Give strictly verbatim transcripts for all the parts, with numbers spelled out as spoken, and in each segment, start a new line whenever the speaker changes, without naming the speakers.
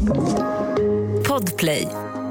Podplay.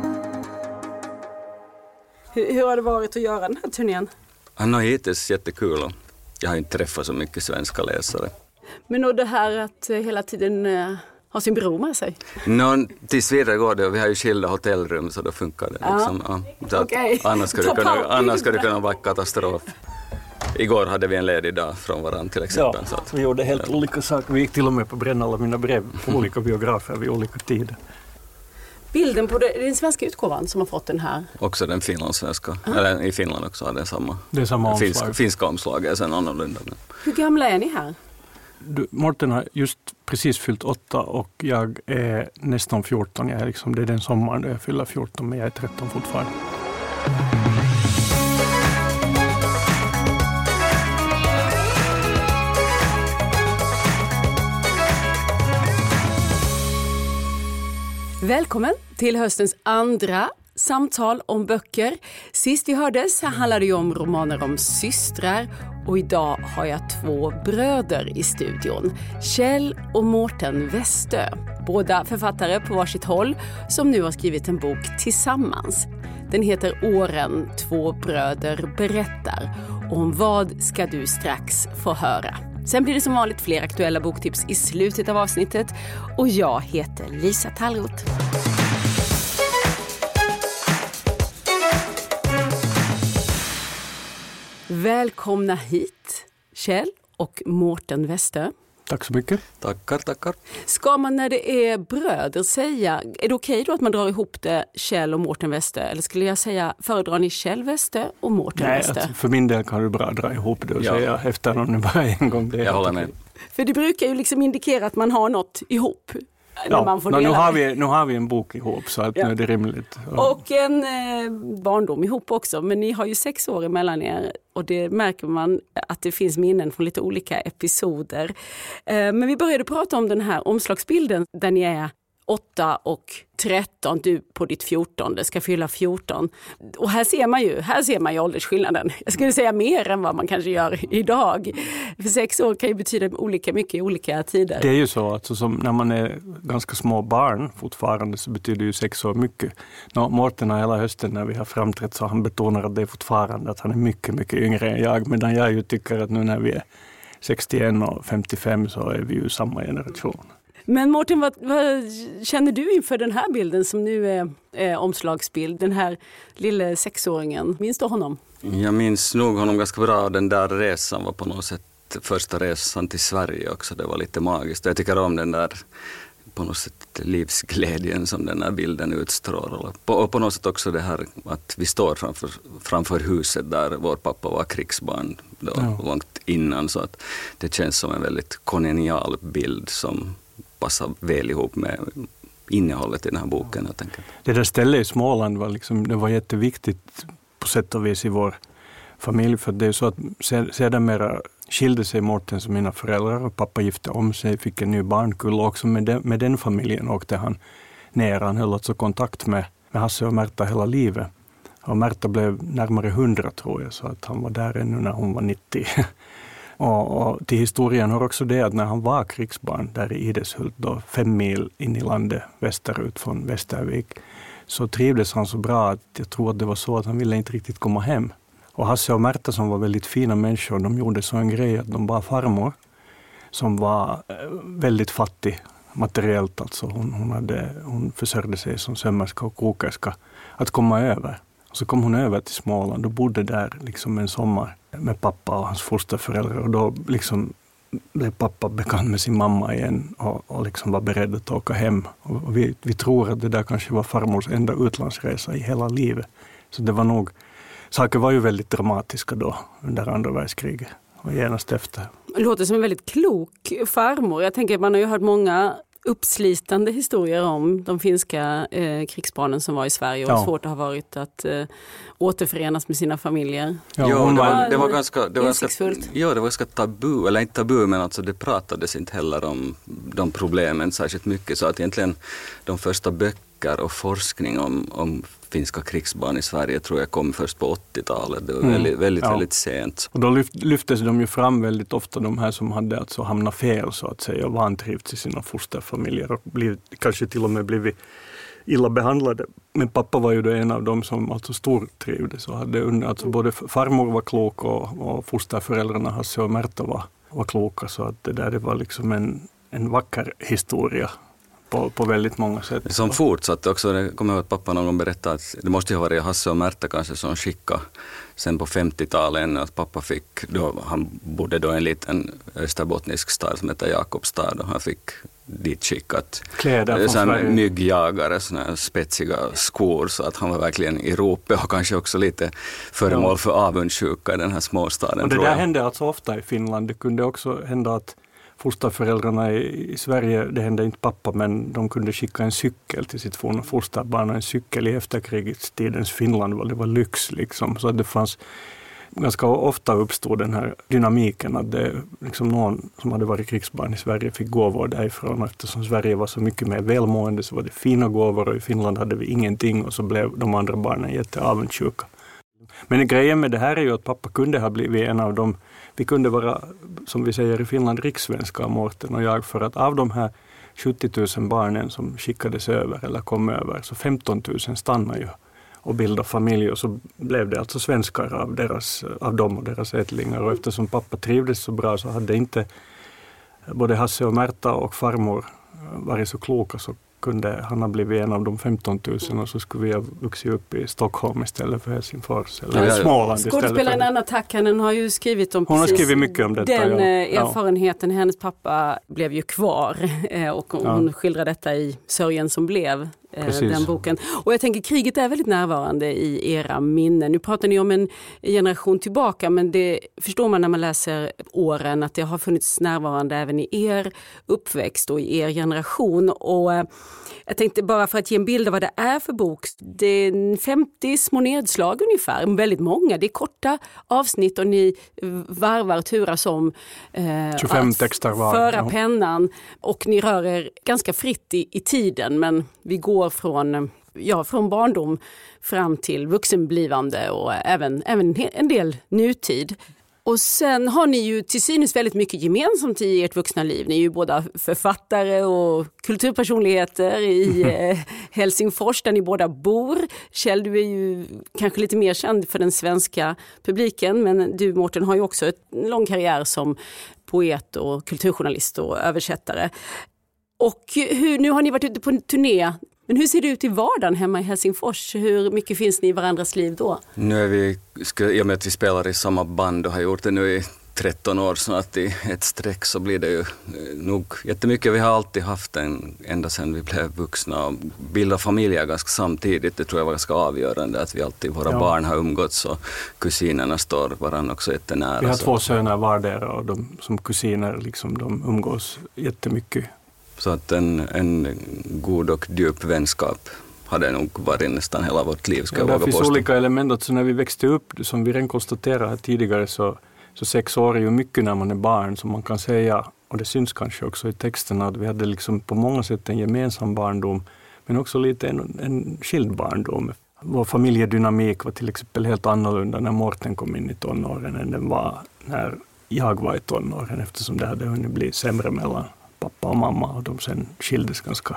Hur, hur har det varit att göra den här turnén?
Han har hittills jättekul och jag har inte träffat så mycket svenska läsare.
Men och det här att hela tiden uh, ha sin bror med sig?
Nå, tills vidare går det och vi har ju skilda hotellrum så då funkar det.
Ja.
Liksom. Ja, så
Okay.
Annars skulle det kunna, annars skulle det kunna vara katastrof. Igår hade vi en ledig dag från varandra till exempel.
Ja,
så att,
vi gjorde helt ja. olika saker. Vi gick till och med på bränna alla mina brev på olika biografer vid olika tider.
Bilden på det, det är den svenska utgåvan som har fått den här.
Också den finlandssvenska. Ah. Eller i Finland också har den samma.
Det är samma omslag.
Finsk, finska omslag är sen annorlunda.
Hur gamla är ni här?
Du, Mårten har just precis fyllt åtta och jag är nästan fjorton. Jag är liksom, det är den sommaren då jag fyller fjorton men jag är tretton fortfarande.
Välkommen till höstens andra samtal om böcker. Sist vi hördes handlade det om romaner om systrar och idag har jag två bröder i studion. Kjell och Mårten Westö. Båda författare på varsitt håll som nu har skrivit en bok tillsammans. Den heter Åren två bröder berättar. Om vad ska du strax få höra. Sen blir det som vanligt fler aktuella boktips i slutet av avsnittet och jag heter Lisa Tallroth. Välkomna hit, Kjell och Mårten Westö.
Tack så mycket.
Tackar, tackar.
Ska man när det är bröder säga, är det okej då att man drar ihop det Kjell och Mårten Westö? Eller skulle jag säga, föredrar ni Kjell Westö och Mårten
Nej,
Westö?
Alltså, för min del kan du bara dra ihop det och
ja.
säga efter någon nu bara en gång. Det
jag håller med.
För det brukar ju liksom indikera att man har något ihop.
Ja,
man får
nu,
dela
har vi, nu har vi en bok ihop så att
ja.
nu är det rimligt. Ja.
Och en eh, barndom ihop också. Men ni har ju sex år emellan er och det märker man att det finns minnen från lite olika episoder. Eh, men vi började prata om den här omslagsbilden där ni är åtta och tretton, du på ditt fjorton, ska fylla fjorton. Och här ser man ju, här ser man ju åldersskillnaden. Jag skulle säga mer än vad man kanske gör idag. För sex år kan ju betyda olika mycket i olika tider.
Det är ju så att som när man är ganska små barn fortfarande så betyder ju sex år mycket. Nå, Mårten har hela hösten när vi har framträtt så han betonar att det är fortfarande att han är mycket, mycket yngre än jag. Medan jag ju tycker att nu när vi är sextioen och femtiofem så är vi ju samma generation.
Men Mårten, vad, vad känner du inför den här bilden som nu är, är omslagsbild? Den här lilla sexåringen. Minns du honom?
Jag minns nog honom ganska bra. Den där resan var på något sätt första resan till Sverige också. Det var lite magiskt. Jag tycker om den där på något sätt livsglädjen som den här bilden utstrålar. Och på något sätt också det här att vi står framför, framför huset där vår pappa var krigsbarn då, ja. långt innan. Så att det känns som en väldigt kolonial bild som passar väl ihop med innehållet i den här boken. Jag tänker.
Det där stället i Småland var, liksom, det var jätteviktigt på sätt och vis i vår familj. För det är så att sedermera skilde sig Mårten som mina föräldrar och pappa gifte om sig, fick en ny barnkull och också med den, med den familjen åkte han ner. Han höll alltså kontakt med, med Hasse och Märta hela livet. Och Märta blev närmare hundra tror jag så att han var där ännu när hon var nittio. Och, och till historien har också det att när han var krigsbarn där i Ideshult då fem mil in i landet västerut från Västervik så trivdes han så bra att jag tror att det var så att han ville inte riktigt komma hem. Och Hasse och Märta som var väldigt fina människor, de gjorde så en grej att de bara farmor som var väldigt fattig materiellt, alltså hon, hon, hade, hon försörjde sig som sömmerska och kokerska, att komma över. Och så kom hon över till Småland och bodde där liksom en sommar med pappa och hans fosterföräldrar och då liksom blev pappa bekant med sin mamma igen och, och liksom var beredd att åka hem. Och, och vi, vi tror att det där kanske var farmors enda utlandsresa i hela livet. Så det var nog, saker var ju väldigt dramatiska då under andra världskriget och genast efter.
Det låter som en väldigt klok farmor. Jag tänker att man har ju hört många uppslitande historier om de finska eh, krigsbarnen som var i Sverige och ja. svårt det har varit att eh, återförenas med sina familjer.
Ja, ja det, var, det var ganska det var ganska, ja, det var ganska tabu, eller inte tabu men alltså det pratades inte heller om de problemen särskilt mycket så att egentligen de första böckerna böcker och forskning om, om finska krigsbarn i Sverige tror jag kom först på åttiotalet. Det var
Mm.
väldigt, väldigt,
Ja.
väldigt sent.
Och då lyft, lyftes de ju fram väldigt ofta, de här som hade alltså hamnat fel så att säga och vantrivts i sina fosterfamiljer och blivit, kanske till och med blivit illa behandlade. Men pappa var ju då en av dem som alltså stortrivdes och hade under, alltså både farmor var klok och, och fosterföräldrarna Hasse och Märta var, var kloka, så att det där det var liksom en, en vacker historia på, på väldigt många sätt.
Som fortsatte också, jag kommer ihåg att pappa någon gång berättade att det måste ju ha varit Hasse och Märta kanske som skickade sen på femtiotalet ännu att pappa fick, då, han bodde då i en liten österbottnisk stad som heter Jakobstad och han fick dit skickat
Kläder från
sån
Sverige.
myggjagare, såna här spetsiga skor, så att han var verkligen i ropet och kanske också lite föremål
Ja.
för avundsjuka i den här småstaden.
Och det
tror
där
jag.
hände alltså ofta i Finland. Det kunde också hända att fosterföräldrarna i, i Sverige, det hände inte pappa, men de kunde skicka en cykel till sitt fosterbarn. En cykel i efterkrigstidens Finland var det var lyx liksom. Så att det fanns ganska ofta uppstod den här dynamiken att det, liksom någon som hade varit krigsbarn i Sverige fick gåvor därifrån. Eftersom Sverige var så mycket mer välmående så var det fina gåvor och i Finland hade vi ingenting och så blev de andra barnen jätteavundsjuka. Men grejen med det här är ju att pappa kunde ha blivit en av dem. Vi kunde vara, som vi säger i Finland, rikssvenska, Mårten och jag, för att av de här sjuttio tusen barnen som skickades över eller kom över så femton tusen stannade ju och bildade familj och så blev det alltså svenskar av, deras, av dem och deras ättlingar. Och eftersom pappa trivdes så bra så hade inte både Hasse och Märta och farmor varit så kloka, så kunde han ha blivit en av de femton tusen och så skulle vi ha vuxit upp i Stockholm istället för Helsingfors eller
Ja, ja.
Småland istället
Skådespelaren
för...
Anna Takkanen har ju skrivit om
Hon har
precis
skrivit mycket om detta,
den
ja.
eh,
Ja.
erfarenheten. Hennes pappa blev ju kvar eh, och hon
Ja.
skildrar detta i Sörjen som blev, eh,
Precis.
den boken. Och jag tänker kriget är väldigt närvarande i era minnen. Nu pratar ni om en generation tillbaka, men det förstår man när man läser åren att det har funnits närvarande även i er uppväxt och i er generation. Och eh, jag tänkte bara för att ge en bild av vad det är för bok. Det är femtio små nedslag ungefär, väldigt många. Det är korta avsnitt och ni varvar turas om eh,
tjugofem
att
texter var.
föra
Ja.
pennan. Och ni rör er ganska fritt i, i tiden, men vi går från, ja, från barndom fram till vuxenblivande och även, även en del nutid. Och sen har ni ju till synes väldigt mycket gemensamt i ert vuxna liv. Ni är ju båda författare och kulturpersonligheter i eh, Helsingfors där ni båda bor. Kjell, du är ju kanske lite mer känd för den svenska publiken, men du, Mårten, har ju också en lång karriär som poet och kulturjournalist och översättare. Och hur, nu har ni varit ute på en turné. Men hur ser det ut i vardagen hemma i Helsingfors? Hur mycket finns ni i varandras liv då?
Nu är vi, i och med att vi spelar i samma band och har gjort det nu i tretton år snart i ett streck, så blir det ju nog jättemycket. Vi har alltid haft en, ända sedan vi blev vuxna, och bilda familjer ganska samtidigt. Det tror jag var ganska avgörande att vi alltid, våra
Ja.
barn har umgåtts och kusinerna står varandra också jättenära.
Vi har
så.
två söner vardera och de som kusiner liksom, de umgås jättemycket.
Så att en, en god och djup vänskap hade nog varit nästan hela vårt liv, ska
Ja,
jag
det
våga
finns
påstå.
olika element. Alltså när vi växte upp, som vi redan konstaterade här tidigare, så, så sex år är ju mycket när man är barn, som man kan säga. Och det syns kanske också i texterna att vi hade liksom på många sätt en gemensam barndom, men också lite en, en skild barndom. Vår familjedynamik var till exempel helt annorlunda när Mårten kom in i tonåren än den var när jag var i tonåren, eftersom det hade hunnit bli sämre mellan pappa och mamma och de sen skildes ganska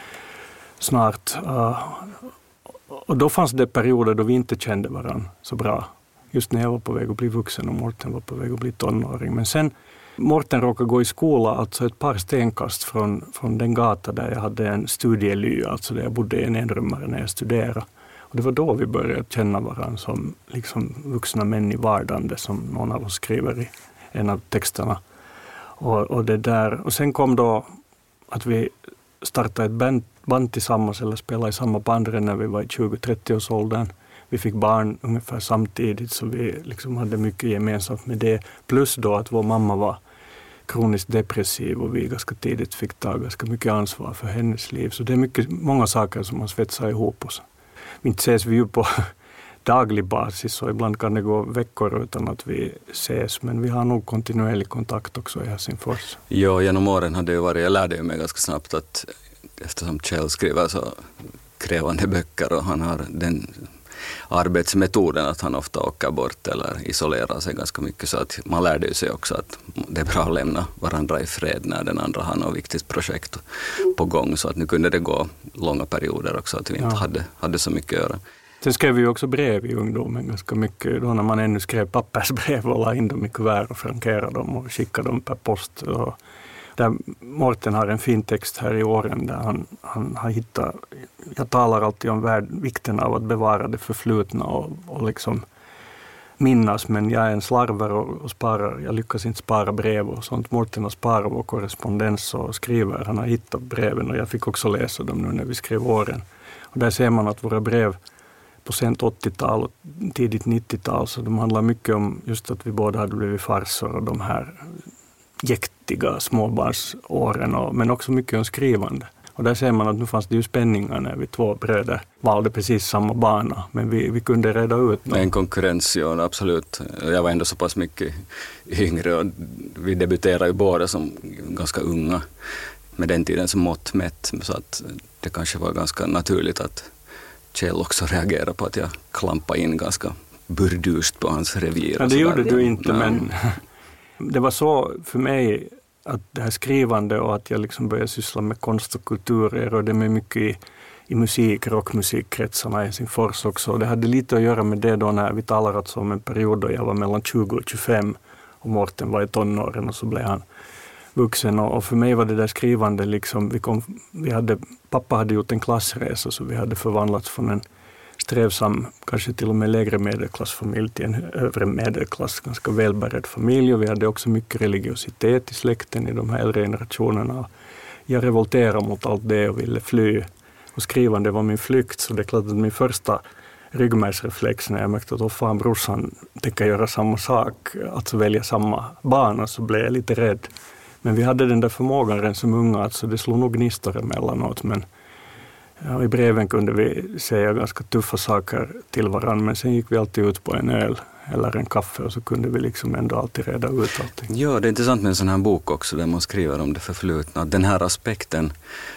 snart. Uh, och då fanns det perioder då vi inte kände varandra så bra. Just när jag var på väg att bli vuxen och Mårten var på väg att bli tonåring. Men sen Mårten råkade gå i skola, alltså ett par stenkast från, från den gata där jag hade en studiely, alltså där jag bodde i en enrummare när jag studerade. Och det var då vi började känna varandra som liksom vuxna män i vardande, som någon av oss skriver i en av texterna. Och, och, det där. Och sen kom då att vi startade ett band, band tillsammans eller spelade i samma band när vi var i tjugo-trettio års åldern. Vi fick barn ungefär samtidigt, så vi liksom hade mycket gemensamt med det. Plus då att vår mamma var kroniskt depressiv och vi ganska tidigt fick ta ganska mycket ansvar för hennes liv. Så det är mycket, många saker som har svetsat ihop oss. Inte ses vi ju på daglig basis, och ibland kan det gå veckor utan att vi ses, men vi har nog kontinuerlig kontakt också i Helsingfors.
Ja, genom åren hade det varit, jag lärde mig ganska snabbt att eftersom Kjell skriver så tidskrävande böcker och han har den arbetsmetoden att han ofta åker bort eller isolerar sig ganska mycket, så att man lärde sig också att det är bra att lämna varandra i fred när den andra har något viktigt projekt på gång, så att nu kunde det gå långa perioder också att vi inte ja. hade, hade så mycket att göra.
Sen skrev vi också brev i ungdomen ganska mycket, då när man ännu skrev pappersbrev och la in dem i kuvert och frankerade dem och skickade dem per post. Och där Mårten har en fin text här i åren där han, han har hittat, jag talar alltid om värld, vikten av att bevara det förflutna och, och liksom minnas, men jag är en slarver och, och sparar, jag lyckas inte spara brev och sånt. Mårten har sparat vår korrespondens och skriver, han har hittat breven och jag fick också läsa dem nu när vi skrev åren. Och där ser man att våra brev på sent åttiotal och tidigt nittiotal, så de handlar mycket om just att vi båda hade blivit farsor och de här jäktiga småbarnsåren, och, men också mycket om skrivande. Och där ser man att nu fanns det ju spänningar när vi två bröder valde precis samma bana, men vi, vi kunde reda ut något.
En konkurrens, ja, absolut. Jag var ändå så pass mycket yngre och vi debuterade ju båda som ganska unga med den tiden som mått mätt, så att det kanske var ganska naturligt att Kjell också reagerade på att jag klampade in ganska burdust på hans revir.
Ja, det gjorde du inte, ja. Men det var så för mig att det här skrivande och att jag liksom började syssla med konst och kultur, jag rörde mig mycket i, i musik, rockmusikkretsarna i Helsingfors också. Och det hade lite att göra med det då när vi talar alltså om en period då jag var mellan tjugo och tjugofem och Mårten var i tonåren och så blev han vuxen. Och för mig var det där skrivande liksom, vi kom, vi hade, pappa hade gjort en klassresa så vi hade förvandlats från en strävsam, kanske till och med lägre medelklassfamilj till en övre medelklass, ganska välbärgad familj, och vi hade också mycket religiositet i släkten i de här äldre generationerna. Jag revolterade mot allt det och ville fly, och skrivande var min flykt, så det är klart att min första ryggmärgsreflex när jag märkte att oh, fan, brorsan tänker göra samma sak, alltså välja samma bana, så blev jag lite rädd. Men vi hade den där förmågan redan som unga, alltså det slog nog gnistor emellanåt, men ja, i breven kunde vi säga ganska tuffa saker till varandra, men sen gick vi alltid ut på en öl eller en kaffe och så kunde vi liksom ändå alltid reda ut allting.
Ja, det är intressant med en sån här bok också där man skriver om det förflutna. Den här aspekten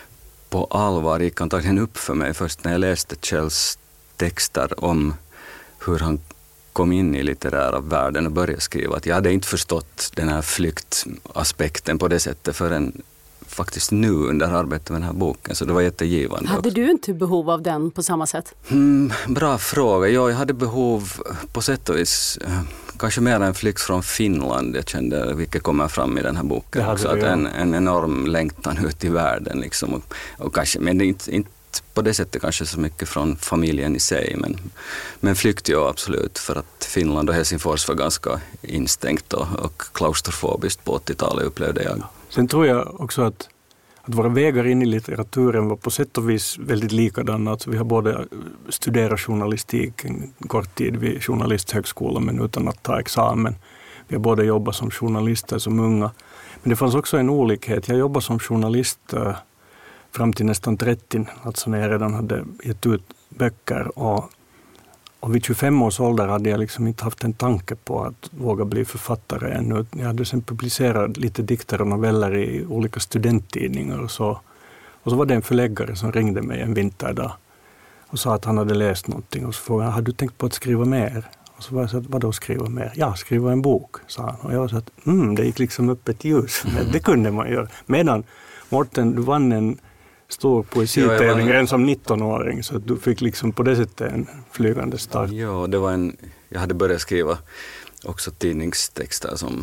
på allvar gick antagligen upp för mig först när jag läste Kjells texter om hur han kom in i litterära världen och började skriva. Att jag hade inte förstått den här flyktaspekten på det sättet förrän faktiskt nu under arbetet med den här boken, så det var jättegivande.
Hade du inte behov av den på samma sätt?
Mm, bra fråga. Ja, jag hade behov på sätt och vis, kanske mer en flykt från Finland. Jag kände, vilket kommer fram i den här boken. Också, att en, en enorm längtan ut i världen. Liksom, och, och kanske, men det är inte, inte på det sättet kanske så mycket från familjen i sig. Men, men flykt jag absolut, för att Finland och Helsingfors var ganska instängt och, och klaustrofobiskt på åttiotalet upplevde jag.
Sen tror jag också att, att våra vägar in i litteraturen var på sätt och vis väldigt likadana. Alltså vi har både studerat journalistik en kort tid vid journalisthögskolan men utan att ta examen. Vi har både jobbat som journalister som unga. Men det fanns också en olikhet. Jag jobbade som journalist äh, fram till nästan trettio, alltså när jag redan hade gett ut böcker. Och, och vid tjugofem års ålder hade jag liksom inte haft en tanke på att våga bli författare ännu. Jag hade sen publicerat lite dikter och noveller i olika studenttidningar och så. Och så var det en förläggare som ringde mig en vinterdag och sa att han hade läst någonting. Och så frågade han, har du tänkt på att skriva mer? Och så var jag så att, vadå skriva mer? Ja, skriva en bok, sa han. Och jag var så att, mm, det gick liksom upp ett ljus. Men det kunde man göra. Medan, Mårten, du vann en stor poesitävling redan som nittonåring, så du fick liksom på det sättet en flygande start.
Ja, det var en, jag hade börjat skriva också tidningstexter som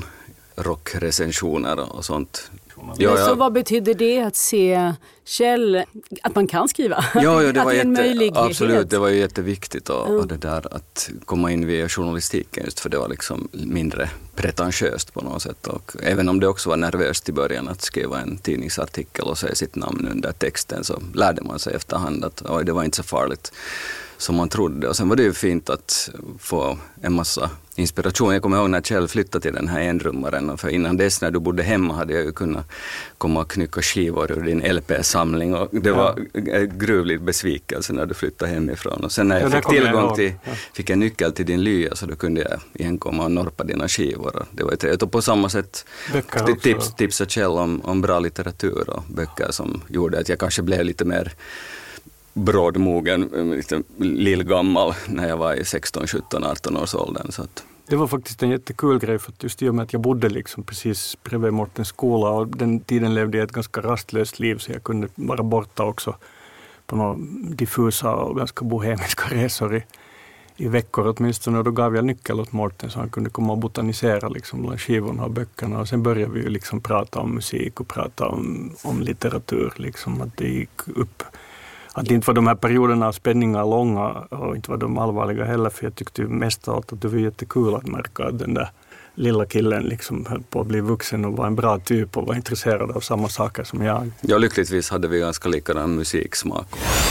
rockrecensioner och sånt.
Ja, men så jag, vad betyder det att se Kjell, att man kan skriva?
Ja, ja det var
det
jätte,
möjlighet.
Absolut, det var ju jätteviktigt och,
mm.
och det där att komma in via journalistiken, just för det var liksom mindre pretentiöst på något sätt. Och även om det också var nervöst i början att skriva en tidningsartikel och säga sitt namn under texten, så lärde man sig efterhand att oj, det var inte så farligt som man trodde. Och sen var det ju fint att få en massa inspiration. Jag kommer ihåg när Kjell flyttade till den här enrummaren, för innan dess när du bodde hemma hade jag ju kunnat komma och knycka skivor ur din L P-samling, och det var en gruvlig besvikelse när du flyttade hemifrån. Och sen när jag ja, fick tillgång till, ja. fick en nyckel till din lya, så då kunde jag igen komma och norpa dina skivor. Det var trevligt. Och på samma sätt tips, tipsade Kjell om, om bra litteratur och böcker som gjorde att jag kanske blev lite mer brådmogen, lite lillgammal när jag var i sexton, sjutton, arton års åldern. Så att
det var faktiskt en jättekul grej, för att just i och med att jag bodde liksom precis bredvid Mårtens skola, och den tiden levde jag ett ganska rastlöst liv, så jag kunde vara borta också på några diffusa och ganska bohemiska resor i, i veckor åtminstone. Och då gav jag nyckel åt Mårten så han kunde komma och botanisera liksom bland skivorna och böckerna. Och sen började vi ju liksom prata om musik och prata om, om litteratur. Liksom, att det gick upp. Att inte var de här perioderna av spänningar långa och inte var de allvarliga heller, för jag tyckte mest av allt att det var jättekul att märka att den där lilla killen liksom höll på att bli vuxen och var en bra typ och var intresserad av samma saker som jag.
Ja, lyckligtvis hade vi ganska likadan musiksmak.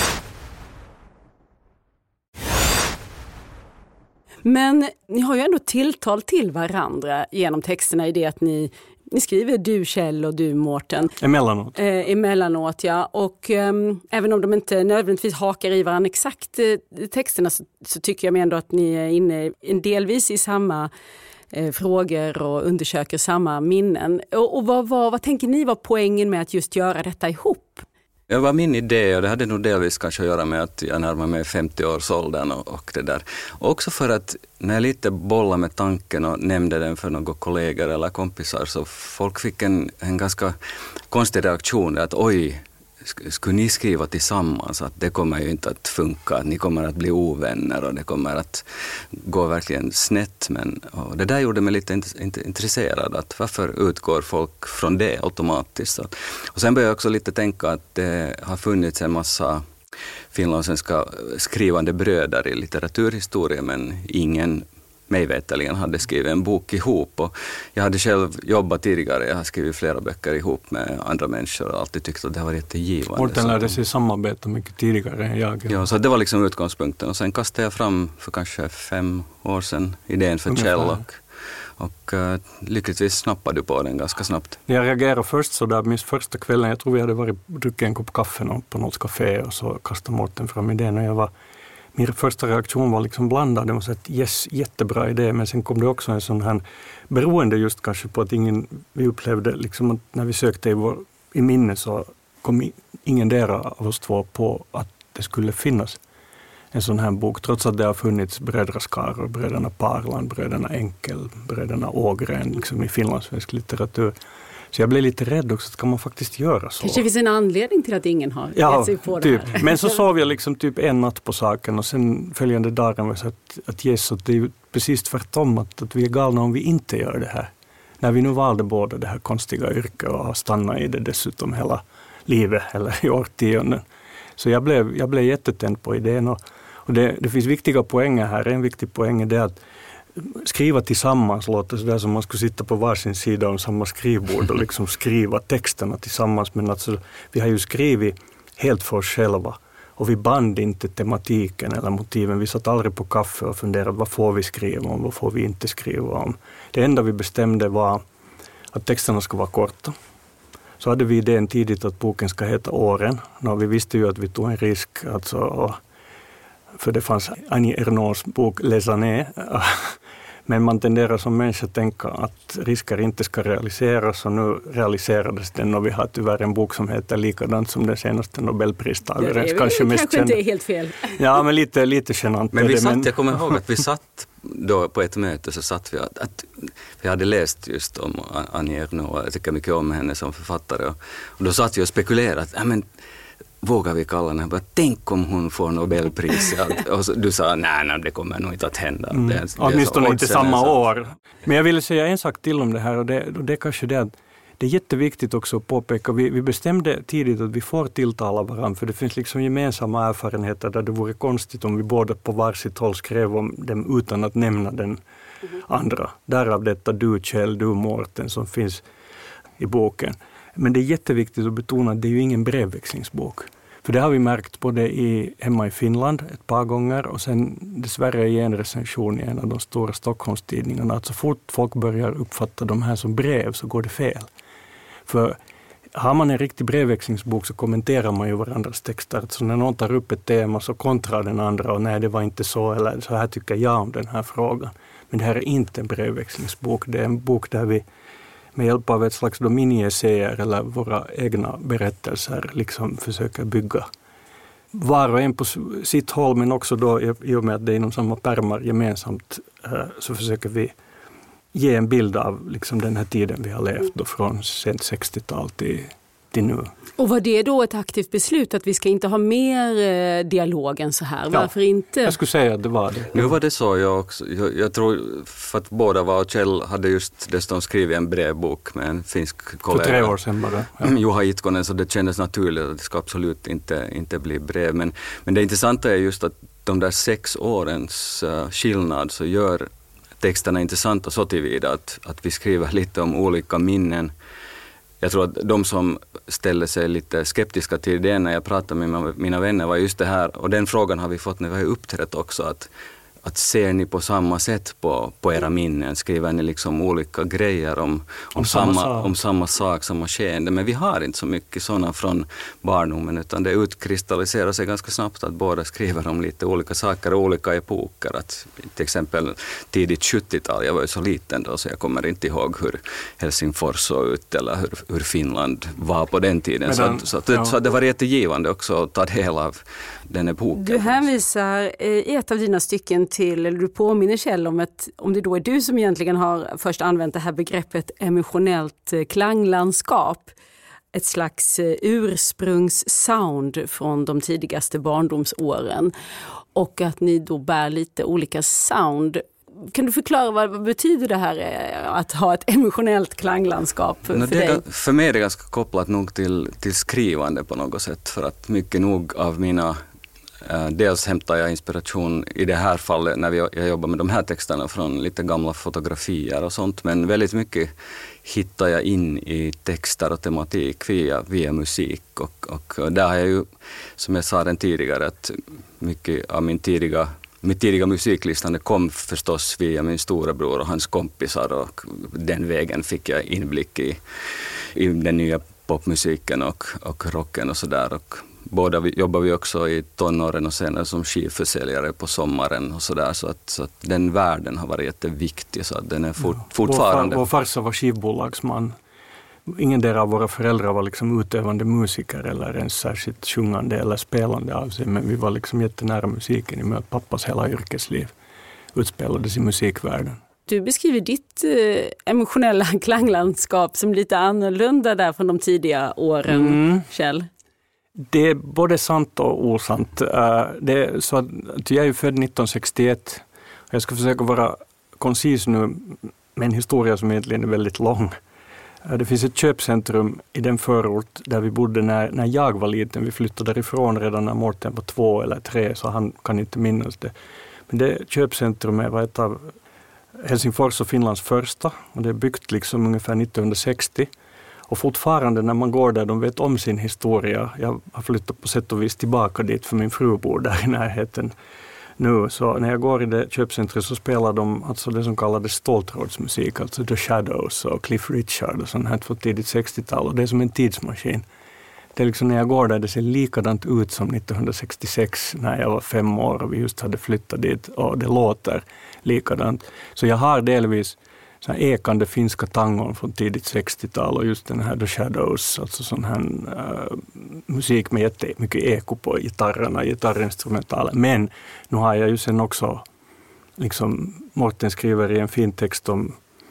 Men ni har ju ändå tilltal till varandra genom texterna i det att ni, ni skriver du Kjell och du Mårten.
Emellanåt.
Eh, emellanåt, ja. Och eh, även om de inte nödvändigtvis hakar i varandra exakt eh, texterna så, så tycker jag ändå att ni är inne en delvis i samma eh, frågor och undersöker samma minnen. Och, och vad, vad, vad tänker ni var poängen med att just göra detta ihop?
Det var min idé och det hade nog delvis kanske att göra med att jag närmar mig femtio-årsåldern och, och det där. Och också för att när jag lite bollade med tanken och nämnde den för några kollegor eller kompisar, så folk fick en, en ganska konstig reaktion att oj, skulle ni skriva tillsammans, att det kommer ju inte att funka, att ni kommer att bli ovänner och det kommer att gå verkligen snett. Men och det där gjorde mig lite intresserad, att varför utgår folk från det automatiskt. Och sen började jag också lite tänka att det har funnits en massa finlandssvenska skrivande bröder i litteraturhistoria, men ingen mig veterligen hade skrivit en bok ihop. Och jag hade själv jobbat tidigare, jag har skrivit flera böcker ihop med andra människor och alltid tyckt att det var jättegivande.
Mårten lärde sig samarbeta mycket tidigare än jag.
Ja, så det var liksom utgångspunkten. Och sen kastade jag fram för kanske fem år sedan idén för Kjell och, och uh, lyckligtvis snappade du på den ganska snabbt.
Jag reagerade först så där, minst första kvällen, jag tror vi hade varit druckit en kopp kaffe på något café och så kastade Mårten fram idén och jag var min första reaktion var liksom blandad. Det var så att yes, jättebra idé, men sen kom det också en sån här beroende just kanske på att ingen, vi upplevde liksom att när vi sökte i, vår, i minne så kom ingen där av oss två på att det skulle finnas en sån här bok, trots att det har funnits brödraskaror, bröderna Parland, bröderna Enkel, bröderna Ågren liksom i finlandssvensk litteratur. Så jag blev lite rädd också, att kan man faktiskt göra så?
Kanske finns en anledning till att ingen har
ja,
gett sig på
typ.
det här.
Men så sov jag liksom typ en natt på saken och sen följande dagen var så att, att yes, att det är ju precis tvärtom att, att vi är galna om vi inte gör det här. När vi nu valde båda det här konstiga yrket och har stannat i det dessutom hela livet eller i årtionden. Så jag blev, jag blev jättetänd på idén och, och det, det finns viktiga poänger här. En viktig poäng är det att skriva tillsammans låter sådär som man skulle sitta på varsin sida om samma skrivbord och liksom skriva texterna tillsammans. Men alltså, vi har ju skrivit helt för oss själva och vi band inte tematiken eller motiven. Vi satt aldrig på kaffe och funderade vad får vi skriva om, vad får vi inte skriva om. Det enda vi bestämde var att texterna ska vara korta. Så hade vi idén tidigt att boken ska heta Åren. Nå, vi visste ju att vi tog en risk alltså, och för det fanns Annie Ernaux bok Les Années. Men man tenderar som människa att tänka att risker inte ska realiseras och nu realiserades den och vi har tyvärr en bok som heter likadant som den senaste Nobelpristagaren.
Ja, det är
kanske mest
kanske inte är helt fel.
Ja, men lite, lite genant.
Men vi
det,
satt,
men...
jag kommer ihåg att vi satt då på ett möte så satt vi att, att jag hade läst just om Annie Ernaux och jag tycker mycket om henne som författare och, och då satt vi och spekulerade att äh, men, vågar vi kalla henne? Tänk om hon får Nobelpris. Och så, du sa, nej, nej, det kommer nog inte att hända.
Mm.
Det, det
åtminstone inte samma
så.
år. Men jag ville säga en sak till om det här och det, och det är kanske det att det är jätteviktigt också att påpeka. Vi, vi bestämde tidigt att vi får tilltala varandra för det finns liksom gemensamma erfarenheter där det vore konstigt om vi båda på varsitt håll skrev om dem utan att nämna den mm. andra. Därav detta du Kjell, du Mårten som finns i boken. Men det är jätteviktigt att betona att det är ju ingen brevväxlingsbok. För det har vi märkt både i, hemma i Finland ett par gånger och sen dessvärre i en recension i en av de stora Stockholmstidningarna att så fort folk börjar uppfatta de här som brev så går det fel. För har man en riktig brevväxlingsbok så kommenterar man ju varandras texter. Så när någon tar upp ett tema så kontrar den andra och nej det var inte så eller så här tycker jag om den här frågan. Men det här är inte en brevväxlingsbok. Det är en bok där vi med hjälp av ett slags mini-essäer eller våra egna berättelser liksom försöker bygga var och en på sitt håll, men också då i och med att det är inom samma pärmar gemensamt, så försöker vi ge en bild av liksom den här tiden vi har levt då, från sent sextiotal till, till nu.
Och var det då ett aktivt beslut att vi ska inte ha mer eh, dialog än så här? Varför
ja,
inte?
Jag skulle säga att det var det.
Nu var det så jag också. Jag, jag tror för att båda var och Kjell hade just dessutom skrivit en brevbok med en finsk kollega.
För tre år sedan bara.
Ja. Juha Itkonen, så det kändes naturligt att det ska absolut inte, inte bli brev. Men, men det intressanta är just att de där sex årens uh, skillnad så gör texterna intressanta så tillvida att, att vi skriver lite om olika minnen. Jag tror att de som ställer sig lite skeptiska till det när jag pratar med mina vänner var just det här, och den frågan har vi fått när vi har uppträtt också, att, att ser ni på samma sätt på, på era minnen? Skriver ni liksom olika grejer om, om,
om,
samma,
samma
om samma sak, samma skeende? Men vi har inte så mycket sådana från barndomen, utan det utkristalliserar sig ganska snabbt att båda skriver om lite olika saker och olika epoker. Att, till exempel tidigt sjuttiotal, jag var ju så liten då så jag kommer inte ihåg hur Helsingfors såg ut eller hur, hur Finland var på den tiden.
Medan,
så, så, att, ja. så det var jättegivande också att ta del av den epoken.
Du hänvisar i ett av dina stycken till, eller du påminner Kjell om, ett, om det då är du som egentligen har först använt det här begreppet emotionellt klanglandskap. Ett slags ursprungssound från de tidigaste barndomsåren. Och att ni då bär lite olika sound. Kan du förklara vad, vad betyder det här att ha ett emotionellt klanglandskap för,
no,
för
det
dig?
Är, för mig är det ganska kopplat nog till, till skrivande på något sätt. För att mycket nog av mina... Uh, dels hämtar jag inspiration i det här fallet när vi, jag jobbar med de här texterna från lite gamla fotografier och sånt. Men väldigt mycket hittar jag in i texter och tematik via, via musik. Och, och där har jag ju, som jag sa den tidigare, att mycket av min tidiga, mitt tidiga musiklyssnande kom förstås via min storebror och hans kompisar. Och den vägen fick jag inblick i, i den nya popmusiken och, och rocken och sådär. Båda vi, jobbar vi också i tonåren och senare som skivförsäljare på sommaren och sådär. Så att, så att den världen har varit jätteviktig, så att den är fort, ja. fortfarande...
Vår, vår farsa var skivbolagsman. Ingen där av våra föräldrar var liksom utövande musiker eller ens särskilt sjungande eller spelande av sig. Men vi var liksom jättenära musiken i och med att pappas hela yrkesliv utspelades i musikvärlden.
Du beskriver ditt eh, emotionella klanglandskap som lite annorlunda där från de tidiga åren, mm. Kjell.
Det är både sant och osant. Det är så att jag är född nittonhundrasextioett. Jag ska försöka vara koncis nu med en historia som egentligen är väldigt lång. Det finns ett köpcentrum i den förort där vi bodde när, när jag var liten. Vi flyttade därifrån redan när Mårten var två eller tre, så han kan inte minnas det. Men det köpcentrumet var ett av Helsingfors och Finlands första, och det är byggt liksom ungefär nittonhundrasextio. Och fortfarande när man går där, de vet om sin historia. Jag har flyttat på sätt och vis tillbaka dit för min fru bor där i närheten nu. Så när jag går i det köpcentret så spelar de alltså det som kallades ståltrådsmusik, alltså The Shadows och Cliff Richard och sånt här från tidigt sextiotal. Och det är som en tidsmaskin. Det är liksom när jag går där, det ser likadant ut som nittonhundrasextiosex när jag var fem år och vi just hade flyttat dit, och det låter likadant. Så jag har delvis så här ekande finska tangon från tidigt sextiotal och just den här The Shadows, alltså sån här uh, musik med jättemycket eko på gitarrerna, gitarrinstrumentaler. Men nu har jag ju sen också, liksom Mårten skriver i en fin text om,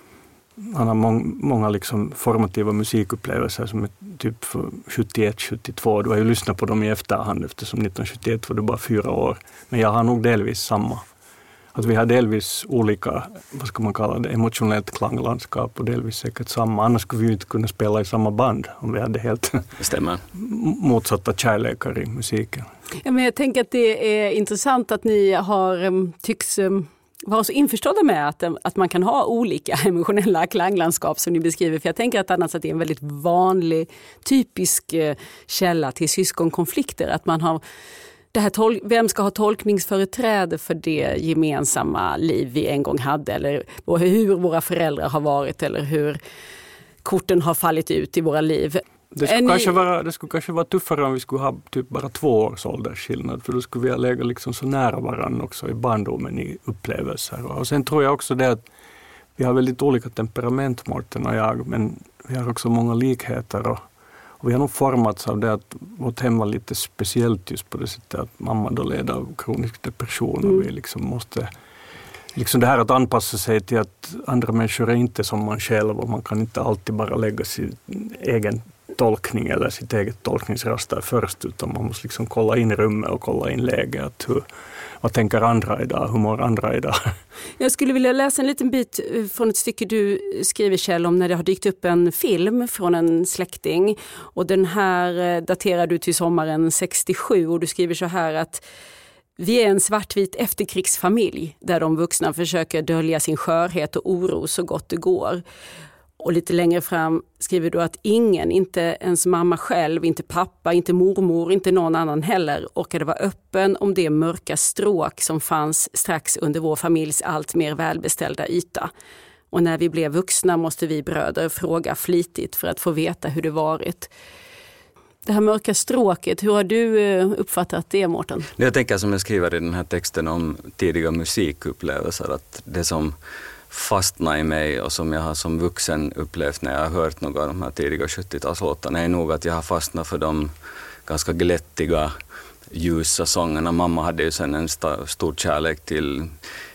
han har mång, många liksom formativa musikupplevelser som är typ för sjuttioett sjuttiotvå. Du har ju lyssnat på dem i efterhand eftersom nittonhundrasjuttioett var det bara fyra år. Men jag har nog delvis samma. Att vi har delvis olika, vad ska man kalla det, emotionellt klanglandskap och delvis säkert samma. Annars skulle vi ju inte kunna spela i samma band om vi hade helt
Stämmer.
motsatta kärlekar i musiken.
Ja, men jag tänker att det är intressant att ni har tycks vara så införstådda med att, att man kan ha olika emotionella klanglandskap som ni beskriver. För jag tänker att annars att det är en väldigt vanlig, typisk källa till syskonkonflikter. Att man har det här tol- vem ska ha tolkningsföreträde för det gemensamma liv vi en gång hade, eller hur våra föräldrar har varit, eller hur korten har fallit ut i våra liv.
Det skulle, kanske ni... vara, det skulle kanske vara tuffare om vi skulle ha typ bara två års åldersskillnad, för då skulle vi ha legat liksom så nära varandra också i barndomen i upplevelser. Och sen tror jag också det att vi har väldigt olika temperament, Mårten och jag, men vi har också många likheter och Och vi har nog formats av det att vårt hem var lite speciellt just på det sättet att mamma då led av kronisk depression och mm. vi liksom måste, liksom det här att anpassa sig till att andra människor är inte som man själv och man kan inte alltid bara lägga sin egen tolkning eller sitt eget tolkningsraster först, utan man måste liksom kolla in rummet och kolla in läget. Hur, vad tänker andra idag? Hur mår andra idag?
Jag skulle vilja läsa en liten bit från ett stycke du skriver, Kjell, om när det har dykt upp en film från en släkting. Och den här daterar du till sommaren sextiosju och du skriver så här att vi är en svartvit efterkrigsfamilj där de vuxna försöker dölja sin skörhet och oro så gott det går. Och lite längre fram skriver du att ingen, inte ens mamma själv, inte pappa, inte mormor, inte någon annan heller orkade vara öppen om det mörka stråk som fanns strax under vår familjs allt mer välbeställda yta. Och när vi blev vuxna måste vi bröder fråga flitigt för att få veta hur det varit. Det här mörka stråket, hur har du uppfattat det, Mårten?
Jag tänker som jag skriver i den här texten om tidiga musikupplevelser, att det som fastna i mig och som jag har som vuxen upplevt när jag har hört några av de här tidiga sjuttiotalslåtarna är nog att jag har fastnat för de ganska glättiga, ljusa sångerna. Mamma hade ju sen en st- stor kärlek till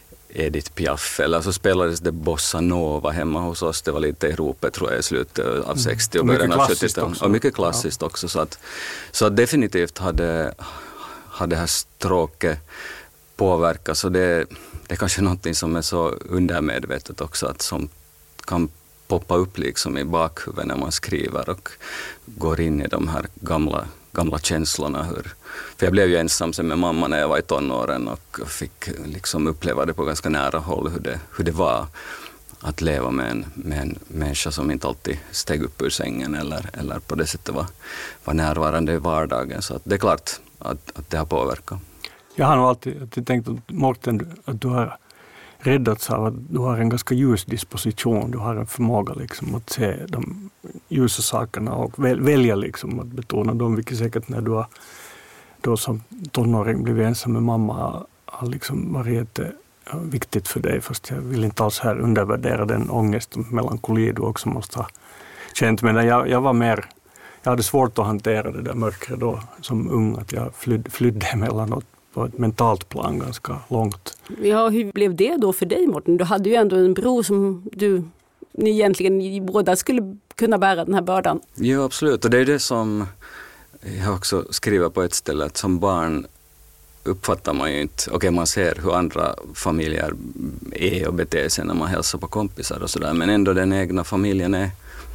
Edith Piaf, eller så spelades det bossa nova hemma hos oss. Det var lite i ropet, tror jag, i slutet av sextio och början av sjuttiotalet. Och mycket klassiskt ja. också. Så att, så att definitivt hade, hade det här stråket påverkat. Så det Det är kanske något som är så undermedvetet också, att som kan poppa upp liksom i bakhuvudet när man skriver och går in i de här gamla, gamla känslorna. Hur, för jag blev ju ensam sen med mamma när jag var i tonåren och fick liksom uppleva det på ganska nära håll hur det, hur det var att leva med en, med en människa som inte alltid steg upp ur sängen eller, eller på det sättet var, var närvarande i vardagen. Så att det är klart att, att det har påverkat.
Jag har nog alltid, alltid tänkt att Mårten, att du har räddats av att du har en ganska ljus disposition. Du har en förmåga liksom att se de ljusa sakerna och väl, välja liksom att betona dem, vilket säkert när du har då som tonåring blivit ensam med mamma har liksom varit viktigt för dig. Fast jag vill inte alls här undervärdera den ångest och melankoli du också måste ha känt. Men jag, jag var mer, jag hade svårt att hantera det där mörkret då som ung, att jag flydde, flydde emellanåt på ett mentalt plan ganska långt.
Ja, hur blev det då för dig, Mårten? Du hade ju ändå en bror som du ni egentligen båda skulle kunna bära den här bördan.
Ja, absolut. Och det är det som jag också skriver på ett ställe, att som barn uppfattar man ju inte, okej okay, man ser hur andra familjer är och beter sig när man hälsar på kompisar och sådär, men ändå den egna familjen är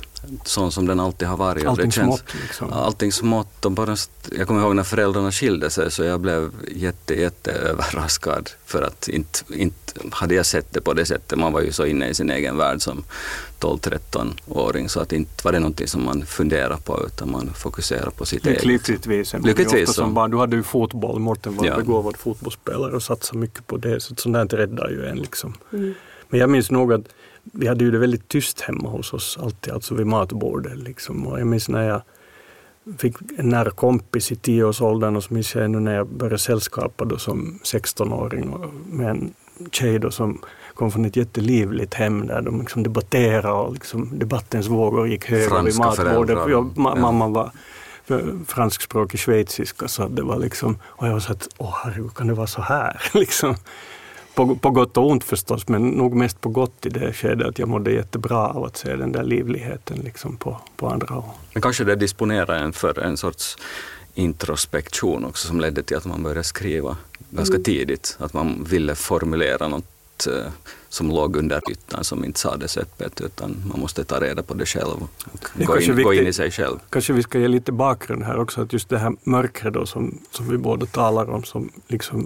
sån som den alltid har varit.
Allting
det känns,
smått liksom.
Allting smått. Och bara, jag kommer ihåg när föräldrarna skilde sig så jag blev jätte, jätte överraskad för att inte, inte hade jag sett det på det sättet. Man var ju så inne i sin egen värld som tolv-tretton-åring så att inte var det någonting som man funderar på utan man fokuserar på sitt eget.
Lyckligtvis.
Lyckligtvis.
Som barn, du hade ju fotboll, Mårten var
ja.
begåvad fotbollsspelare och satsade mycket på det. Så sånt där räddar ju en liksom.
Mm.
Men jag minns nog att vi hade ju det väldigt tyst hemma hos oss alltid, alltså vid matbordet liksom. Och jag minns när jag fick en nära kompis i tioårsåldern och så minns jag ännu när jag började sällskapa då som sexton-åring med en tjej då som kom från ett jättelivligt hem där de liksom debatterade och liksom debattens vågor gick högre vid matbordet. Ja, ma- mamma var franskspråkig schweiziska så det var liksom, och jag var så att, åh herregud, kan det vara så här liksom. På, på gott och ont förstås, men nog mest på gott i det skedet att jag mådde jättebra av att se den där livligheten liksom på, på andra håll.
Men kanske det disponerar en för en sorts introspektion också som ledde till att man började skriva ganska mm. tidigt. Att man ville formulera något uh, som låg under ytan som inte sades öppet utan man måste ta reda på det själv och det gå, in, viktigt, gå in i sig själv.
Kanske vi ska ge lite bakgrund här också, att just det här mörkret då som, som vi båda talar om som liksom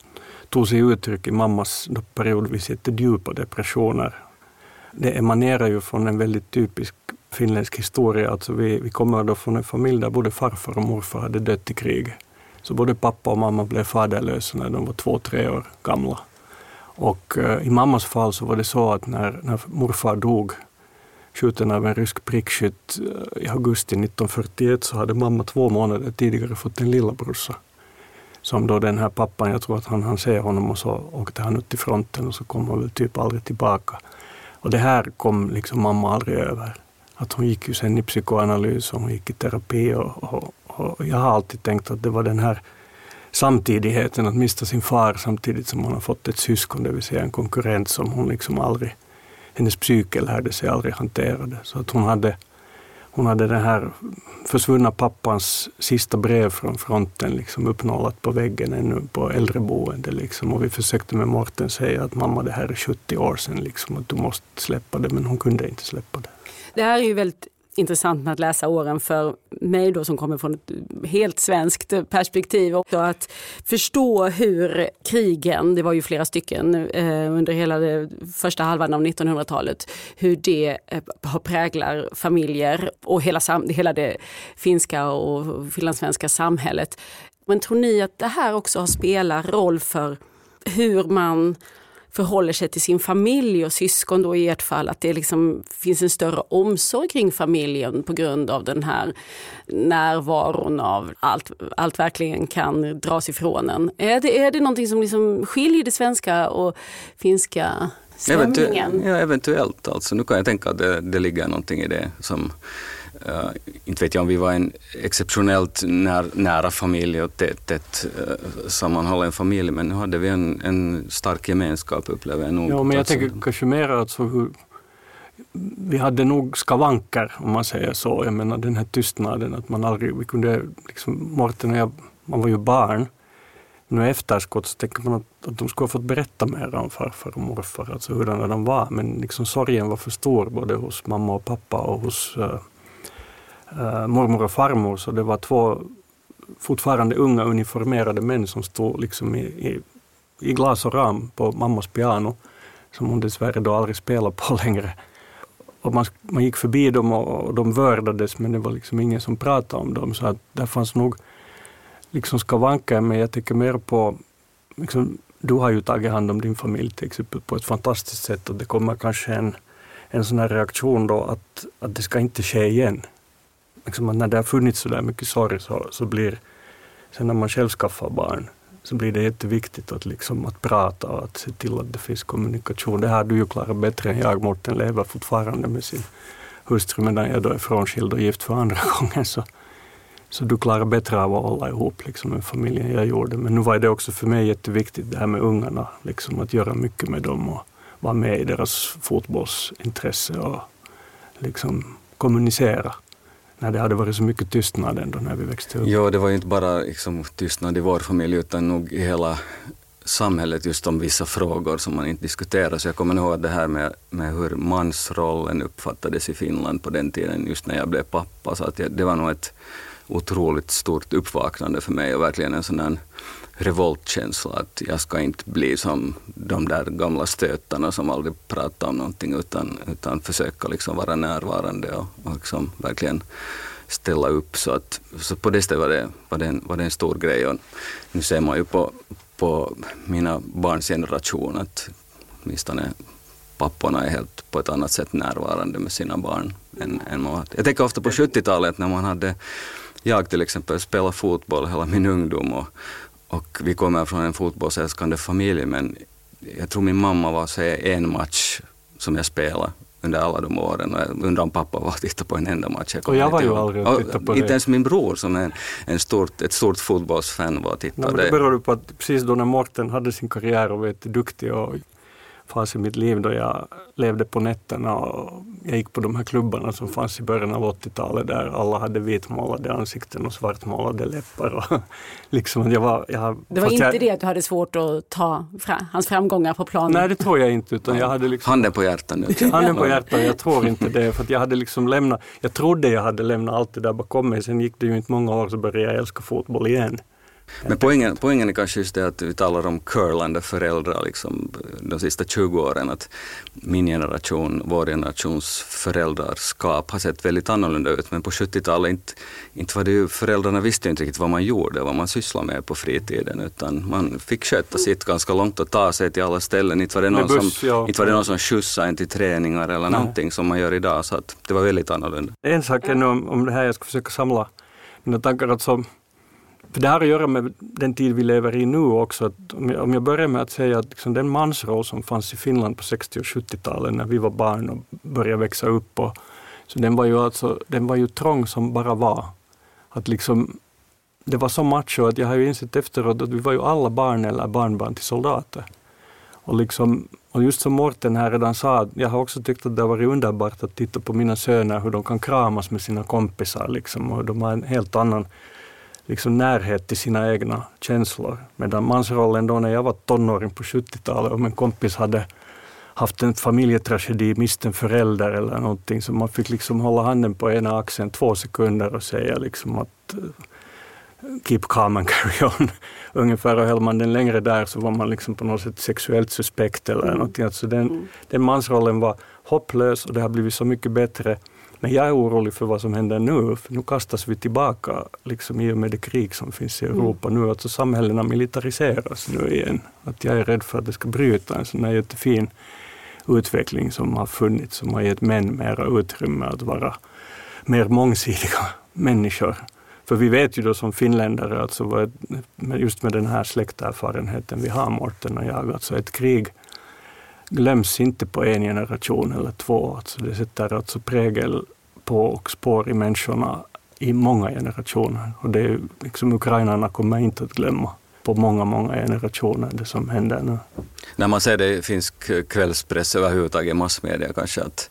tog sig uttryck i mammas periodvis jättedjupa depressioner. Det emanerar ju från en väldigt typisk finländsk historia. Alltså vi, vi kommer då från en familj där både farfar och morfar hade dött i krig. Så både pappa och mamma blev faderlösa när de var två, tre år gamla. Och eh, i mammas fall så var det så att när, när morfar dog skjuten av en rysk prickskytt eh, i augusti nittonhundrafyrtioett så hade mamma två månader tidigare fått en lilla brorsa. Som då den här pappan, jag tror att han, han ser honom och så åkte han ut till fronten och så kom han väl typ aldrig tillbaka. Och det här kom liksom mamma aldrig över. att hon gick ju sen i psykoanalys och hon gick i terapi och, och, och jag har alltid tänkt att det var den här samtidigheten att mista sin far samtidigt som hon har fått ett syskon, det vill säga en konkurrent som hon liksom aldrig, hennes psyke lärde sig aldrig hantera det. Så att hon hade, hon hade den här försvunna pappans sista brev från fronten liksom uppnålat på väggen ännu på äldreboende liksom. Och vi försökte med Morten säga att mamma, det här är sjuttio år sedan liksom, att du måste släppa det, men hon kunde inte släppa det.
Det här är ju väldigt intressant med att läsa åren för mig då som kommer från ett helt svenskt perspektiv och att förstå hur krigen, det var ju flera stycken eh, under hela det första halvan av nittonhundratalet, hur det eh, har präglar familjer och hela, sam- hela det finska och finlandssvenska samhället. Men tror ni att det här också har spelat roll för hur man förhåller sig till sin familj och syskon då i ert fall, att det liksom finns en större omsorg kring familjen på grund av den här närvaron av allt, allt verkligen kan dras ifrån en. Är det, är det någonting som liksom skiljer det svenska och finska stämningen?
Eventu- ja, eventuellt. Alltså, nu kan jag tänka att det, det ligger någonting i det som Uh, inte vet jag om vi var en exceptionellt när, nära familj och tätt, tätt uh, sammanhållen familj, men nu hade vi en, en stark gemenskap, upplever jag nog.
Ja, men jag
alltså,
tänker kanske mer alltså hur vi hade nog skavanker, om man säger så. Jag menar den här tystnaden, att man aldrig, vi kunde liksom, Morten och jag, man var ju barn. Nu efterskott så tänker man att, att de skulle ha fått berätta mer om farfar och morfar, alltså hurdana de var, men liksom sorgen var för stor både hos mamma och pappa och hos uh, Uh, mormor och farmor, så det var två fortfarande unga uniformerade män som stod liksom i, i, i glas och ram på mammas piano som hon dessvärre då aldrig spelade på längre. Och man, man gick förbi dem och, och de vördades, men det var liksom ingen som pratade om dem, så att där fanns nog liksom skavanker, men jag tycker mer på liksom, du har ju tagit hand om din familj till exempel på ett fantastiskt sätt och det kommer kanske en, en sån här reaktion då att, att det ska inte ske igen. Liksom när det har funnits så där mycket sorg så, så blir, sen när man själv skaffar barn så blir det jätteviktigt att, liksom, att prata och att se till att det finns kommunikation. Det här du ju klarar bättre än jag. Morten lever fortfarande med sin hustru, men när jag då är frånskild och gift för andra gången så, så du klarar bättre av att hålla ihop liksom, med familjen jag gjorde. Men nu var det också för mig jätteviktigt det här med ungarna, liksom, att göra mycket med dem och vara med i deras fotbollsintresse och liksom kommunicera. När det hade varit så mycket tystnad ändå när vi växte upp.
Ja, det var ju inte bara liksom, tystnad i vår familj utan nog i hela samhället just om vissa frågor som man inte diskuterar. Så jag kommer ihåg det här med, med hur mansrollen uppfattades i Finland på den tiden just när jag blev pappa. Så att jag, det var nog ett otroligt stort uppvaknande för mig och verkligen en sån här revoltkänsla att jag ska inte bli som de där gamla stötarna som aldrig pratar om någonting utan, utan försöka liksom vara närvarande och, och liksom verkligen ställa upp. Så, att, så på det stället var det, var, det en, var det en stor grej och nu ser man ju på, på mina barns generation att åtminstone papporna är helt på ett annat sätt närvarande med sina barn än, än man hade. Jag tänker ofta på sjuttiotalet när man hade, jag till exempel spelade fotboll hela min ungdom och Och vi kommer från en fotbollsälskande familj, men jag tror min mamma var så en match som jag spelade under alla de åren. Och jag undrar om pappa var att titta på en enda match.
Jag och jag var ju aldrig att titta på
och
det.
Inte ens min bror som är en, en stort, ett stort fotbollsfan var att titta.
Nej, det beror på att precis då när Morten hade sin karriär och var duktig och fanns i mitt liv då jag levde på nätterna och jag gick på de här klubbarna som fanns i början av åttiotalet där alla hade vitmålade ansikten och svartmålade läppar. Och liksom jag var, jag,
det var inte
jag,
det att du hade svårt att ta fram, hans framgångar på planen?
Nej, det tror jag inte. Utan jag hade liksom,
handen på hjärtan nu.
Handen på hjärtan, jag tror inte det. För att jag hade liksom lämnat, jag trodde jag hade lämnat allt det där bakom mig. Sen gick det ju inte många år så började jag älska fotboll igen.
Men poängen, poängen är kanske just det att vi talar om curlande föräldrar liksom, de sista tjugo åren, att min generation, vår generations föräldraskap har sett väldigt annorlunda ut, men på sjuttiotalet inte, inte var det ju, föräldrarna visste inte riktigt vad man gjorde, vad man sysslade med på fritiden, utan man fick sköta sitt ganska långt och ta sig till alla ställen, inte var det någon, buss, som, ja. inte var det någon som skjutsade en till träningar eller Nej. någonting som man gör idag, så att det var väldigt annorlunda.
En sak är nu om, om det här, jag ska försöka samla mina tankar, att som för det har att göra med den tid vi lever i nu också. Att om, jag, om jag börjar med att säga att liksom den mansroll som fanns i Finland på sextio- och sjuttiotalet när vi var barn och började växa upp och Så den var ju alltså, den var ju trång som bara var. Att liksom, det var så macho att jag har ju insett efteråt att vi var ju alla barn eller barnbarn till soldater. Och, liksom, och just som Morten här redan sa, jag har också tyckt att det har varit underbart att titta på mina söner, hur de kan kramas med sina kompisar. Liksom, och de har en helt annan liksom, närhet till sina egna känslor. Medan mansrollen då när jag var tonåring på sjuttiotalet, om en kompis hade haft en familjetragedi, mist en förälder eller någonting, så man fick liksom hålla handen på ena axeln två sekunder och säga liksom att keep calm and carry on. Ungefär, och höll man den längre där så var man liksom på något sätt sexuellt suspekt eller mm. någonting. Alltså den, mm. den mansrollen var hopplös och det har blivit så mycket bättre. Men jag är orolig för vad som händer nu. För nu kastas vi tillbaka liksom i och med det krig som finns i Europa mm. nu. Alltså samhällena militariseras nu igen. Att jag är rädd för att det ska bryta en sån här jättefin utveckling som har funnits. Som har gett män mera utrymme att vara mer mångsidiga människor. För vi vet ju då som finländare, alltså just med den här släkterfarenheten vi har, Morten och jag, alltså ett krig glöms inte på en generation eller två. Alltså det sätter alltså prägel på och spår i människorna i många generationer. Och det är liksom ukrainarna kommer inte att glömma på många, många generationer det som händer nu.
När man ser det i finsk kvällspress överhuvudtaget, massmedia kanske, att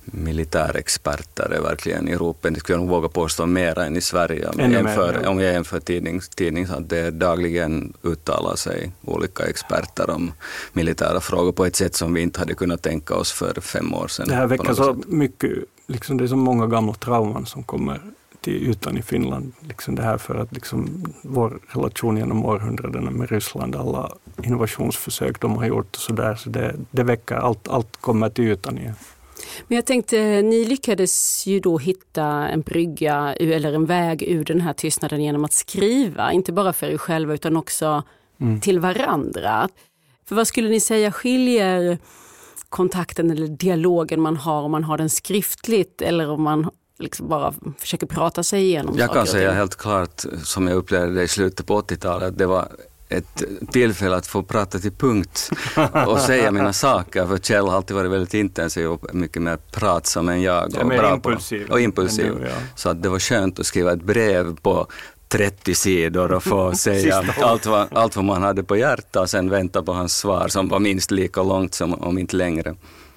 militärexperter är verkligen i ropen. Det skulle jag nog våga påstå mer än i Sverige. Om jag jämför, om jag jämför tidning, tidning så att det dagligen uttalar sig olika experter om militära frågor på ett sätt som vi inte hade kunnat tänka oss för fem år sedan.
Det här väcker så mycket, liksom det är så många gamla trauman som kommer till ytan i Finland. Liksom det här för att liksom vår relation genom århundradena med Ryssland, alla invasionsförsök de har gjort och sådär, så det, det väcker, allt, allt kommer till ytan igen.
Men jag tänkte, ni lyckades ju då hitta en brygga eller en väg ur den här tystnaden genom att skriva, inte bara för er själva utan också mm. till varandra. För vad skulle ni säga skiljer kontakten eller dialogen man har om man har den skriftligt eller om man liksom bara försöker prata sig igenom?
Jag kan säga helt klart, som jag upplevde det i slutet på åttiotalet, att det var ett tillfälle att få prata till punkt och säga mina saker, för Kjell har alltid varit väldigt intensiv och mycket mer pratsam än jag. Och, bra
impulsiv.
På, och impulsiv. Nu, ja. Så att det var skönt att skriva ett brev på trettio sidor och få säga allt vad, allt vad man hade på hjärtat och sen vänta på hans svar som var minst lika långt som om inte längre.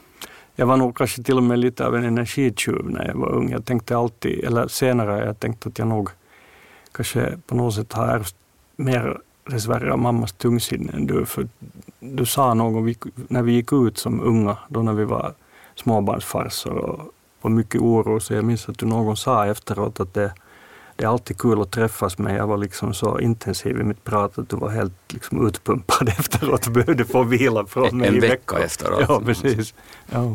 Jag var nog kanske till och med lite av en energitjuv när jag var ung. Jag tänkte alltid, eller senare jag tänkte att jag nog kanske på något sätt har ärvt mer dessvärre av mammas tungsinne än du. För du sa någon när vi gick ut som unga, då när vi var småbarnsfarsor och var mycket oro, så jag minns att du någon sa efteråt att det, det är alltid kul att träffas, men jag var liksom så intensiv i mitt prat att du var helt liksom utpumpad efteråt och behövde få vila från mig
en
i
vecka
veckor.
efteråt.
Ja, precis. Ja.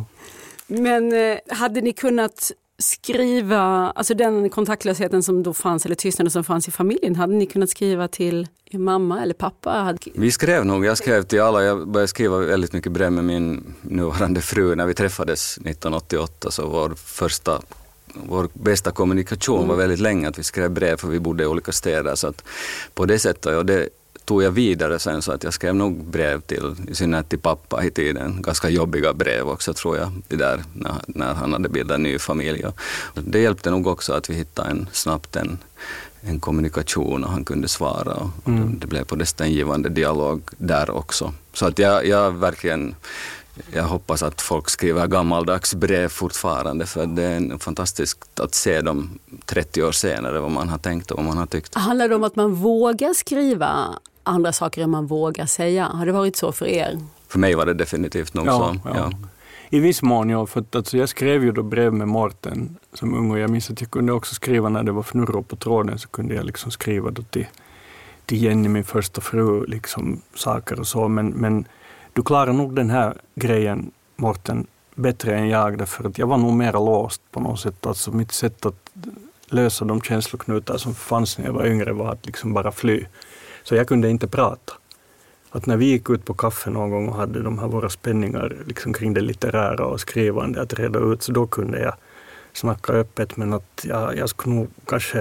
Men eh, hade ni kunnat skriva, alltså den kontaktlösheten som då fanns, eller tystnaden som fanns i familjen, hade ni kunnat skriva till er mamma eller pappa?
Vi skrev nog, jag skrev till alla, jag började skriva väldigt mycket brev med min nuvarande fru när vi träffades nittonhundraåttioåtta, så vår första vår bästa kommunikation mm. var väldigt länge att vi skrev brev, för vi bodde i olika städer, så att på det sättet, och det tog jag vidare sen, så att jag skrev nog brev till, i synnerhet till pappa i tiden, ganska jobbiga brev också tror jag, det där, när, när han hade bildat en ny familj. Och det hjälpte nog också att vi hittade en, snabbt en, en kommunikation och han kunde svara, och mm. det blev på det en givande dialog där också. Så att jag, jag verkligen jag hoppas att folk skriver gammaldags brev fortfarande, för det är fantastiskt att se dem trettio år senare, vad man har tänkt och vad man har tyckt.
Handlar det om att man vågar skriva andra saker än man vågar säga? Har det varit så för er?
För mig var det definitivt nog
ja,
så.
Ja.
Ja.
I viss mån, ja. För att, alltså, jag skrev ju då brev med Morten som ung, och jag minns att jag kunde också skriva när det var fnurror på tråden, så kunde jag liksom skriva då till, till Jenny, min första fru, liksom saker och så. Men, men du klarar nog den här grejen, Morten, bättre än jag, därför att jag var nog mer låst på något sätt. Alltså mitt sätt att lösa de känsloknutar som fanns när jag var yngre var att liksom bara fly. Så jag kunde inte prata. Att när vi gick ut på kaffe någon gång och hade de här våra spänningar liksom kring det litterära och skrivande att reda ut, så då kunde jag snacka öppet, men att jag, jag skulle nog kanske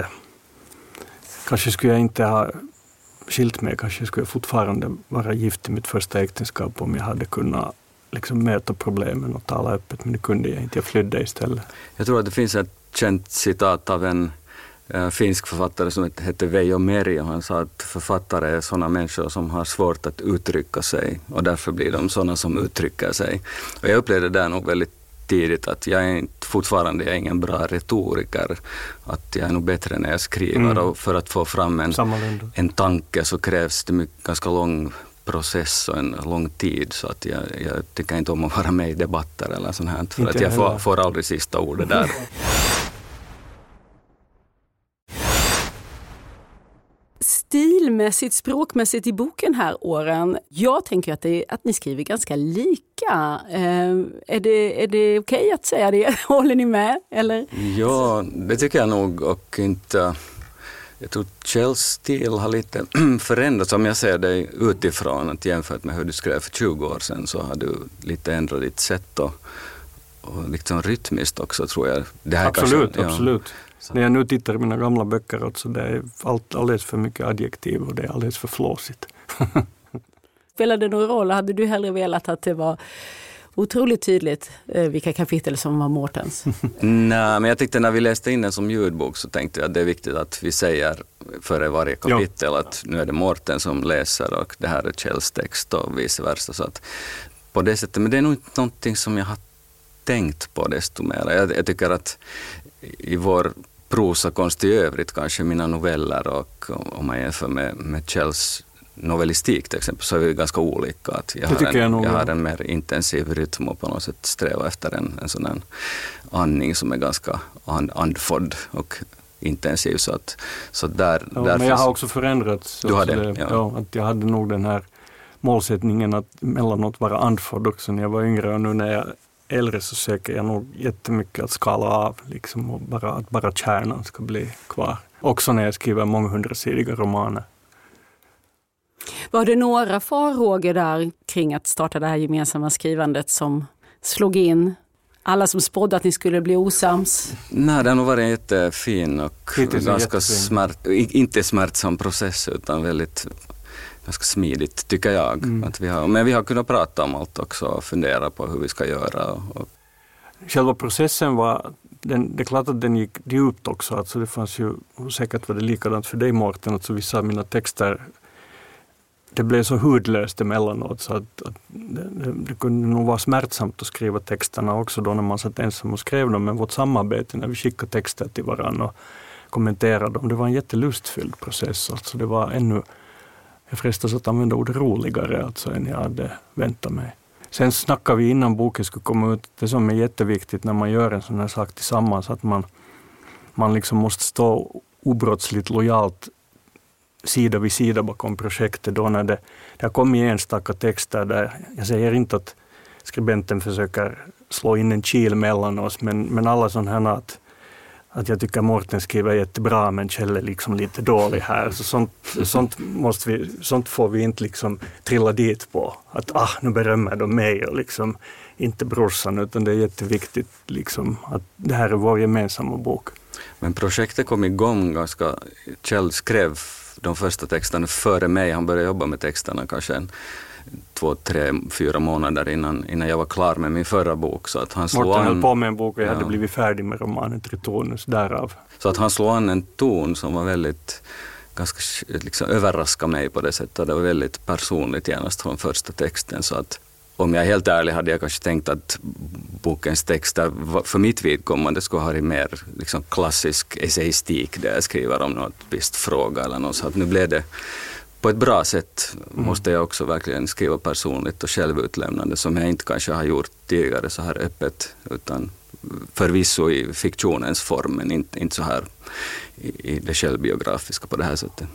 kanske skulle jag inte ha skilt mig, kanske skulle jag fortfarande vara gift i mitt första äktenskap om jag hade kunnat liksom möta problemen och tala öppet, men det kunde jag inte. Jag flydde istället.
Jag tror att det finns ett känt citat av en äh, finsk författare som heter Veijo Meri, och han sa att författare är sådana människor som har svårt att uttrycka sig, och därför blir de sådana som uttrycker sig. Och jag upplevde det där nog väldigt tidigt, att jag är inte, fortfarande jag är ingen bra retoriker, att jag är nog bättre när jag skriver, mm. och för att få fram en, en tanke så krävs det mycket, ganska lång process och en lång tid, så att jag, jag tycker inte om att vara med i debatter eller sånt här, för inte att jag får, får aldrig sista ordet där.
Stilmässigt, språkmässigt i boken här, Åren, jag tänker att, det, att ni skriver ganska lika. Eh, är det, är det okej att säga det? Håller ni med? Eller?
Ja, det tycker jag nog, och inte... Jag tror Kjells stil har lite förändrats. Om jag ser dig utifrån, att jämfört med hur du skrev för tjugo år sedan, så har du lite ändrat ditt sätt och, och liksom rytmiskt också, tror jag. Det här
absolut,
kanske, ja.
absolut. Så. När jag nu tittar i mina gamla böcker, alltså, det är allt, alldeles för mycket adjektiv och det är alldeles för flåsigt.
Spelade det någon roll? Hade du hellre velat att det var otroligt tydligt eh, vilka kapitel som var Mårtens?
Nej, men jag tyckte när vi läste in den som ljudbok så tänkte jag att det är viktigt att vi säger före varje kapitel ja. Att nu är det Mårten som läser och det här är Kjells text och vice versa. Så att på det sättet, men det är nog inte någonting som jag har tänkt på desto mer. Jag, jag tycker att i vår prosakonst i övrigt, kanske mina noveller och om man jämför med, med Kjells novellistik till exempel, så är vi ganska olika. Att jag, har en, jag, jag har en mer intensiv rytm och på något sätt strävar efter en, en sån här andning som är ganska and, andfådd och intensiv. Så, att, så där,
ja,
där
men jag har också förändrats.
Du har det,
det
ja.
Ja, att jag hade nog den här målsättningen att mellanåt vara andfådd också när jag var yngre, och nu när jag är äldre så söker jag nog jättemycket att skala av liksom, och bara, att bara kärnan ska bli kvar. Också när jag skriver månghundrasidiga romaner.
Var det några farhågor där kring att starta det här gemensamma skrivandet som slog in? Alla som spådde att ni skulle bli osams?
Nej, det har nog varit en jättefin och ganska smärt, inte smärtsam process, utan väldigt ganska smidigt tycker jag. Mm. Att vi har, men vi har kunnat prata om allt också och fundera på hur vi ska göra. Och...
Själva processen var, den, det är klart att den gick djupt också. Alltså det fanns ju, säkert var det likadant för dig Mårten, att så vissa av mina texter, det blev så hudlöst emellanåt så att, att det, det, det kunde nog vara smärtsamt att skriva texterna också då när man satt ensam och skrev dem. Men vårt samarbete när vi skickade texter till varandra och kommenterade dem, det var en jättelustfylld process. Alltså det var ännu, jag frestas att använda ord roligare alltså än jag hade väntat mig. Sen snackade vi innan boken skulle komma ut, det som är jätteviktigt när man gör en sån här sak tillsammans, att man, man liksom måste stå obrottsligt lojalt sida vid sida bakom projektet. Då när det, det har kommit enstaka texter där, jag säger inte att skribenten försöker slå in en kil mellan oss, men, men alla sådana här att, att jag tycker Mårten skriver jättebra men Kjell är liksom lite dålig här. Så sånt, sånt, måste vi, sånt får vi inte liksom trilla dit på. Att ah, nu berömmer de mig och liksom inte brorsan, utan det är jätteviktigt liksom att det här är vår gemensamma bok.
Men projektet kom igång ganska, Kjell skrev de första texterna före mig. Han började jobba med texterna kanske en, två, tre, fyra månader innan, innan jag var klar med min förra bok. Så att han slog
Mårten
an,
höll på med en bok och jag
ja.
hade blivit färdig med romanen Tritonus därav.
Så att han slog an en ton som var väldigt, ganska liksom överraskade mig på det sättet. Det var väldigt personligt genast från första texten. Så att om jag är helt ärlig hade jag kanske tänkt att bokens texter för mitt vidkommande skulle ha mer liksom klassisk essayistik där jag skriver om något visst fråga eller något. Så att nu blev det på ett bra sätt, måste jag också verkligen skriva personligt och självutlämnande som jag inte kanske har gjort tidigare så här öppet, utan förvisso i fiktionens form men inte, inte så här i, i det självbiografiska på det här sättet.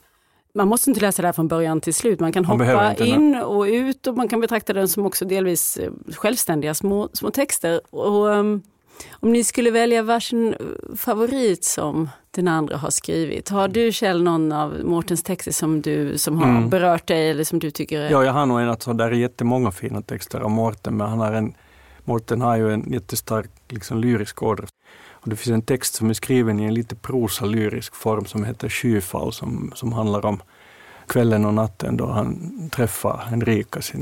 Man måste inte läsa det här från början till slut. Man kan hoppa man in och ut och man kan betrakta den som också delvis självständiga små, små texter. Och, um, om ni skulle välja varsin favorit som den andra har skrivit. Har du, Kjell, någon av Mårtens texter som, du, som har mm. berört dig eller som du tycker är...
Ja, jag har nog en att där är jättemånga fina texter av Mårten, men han har en, Mårten har ju en jättestark liksom, lyrisk ådra. Och det finns en text som är skriven i en lite prosa-lyrisk form som heter Skyfall, som, som handlar om kvällen och natten då han träffar Henrika, sin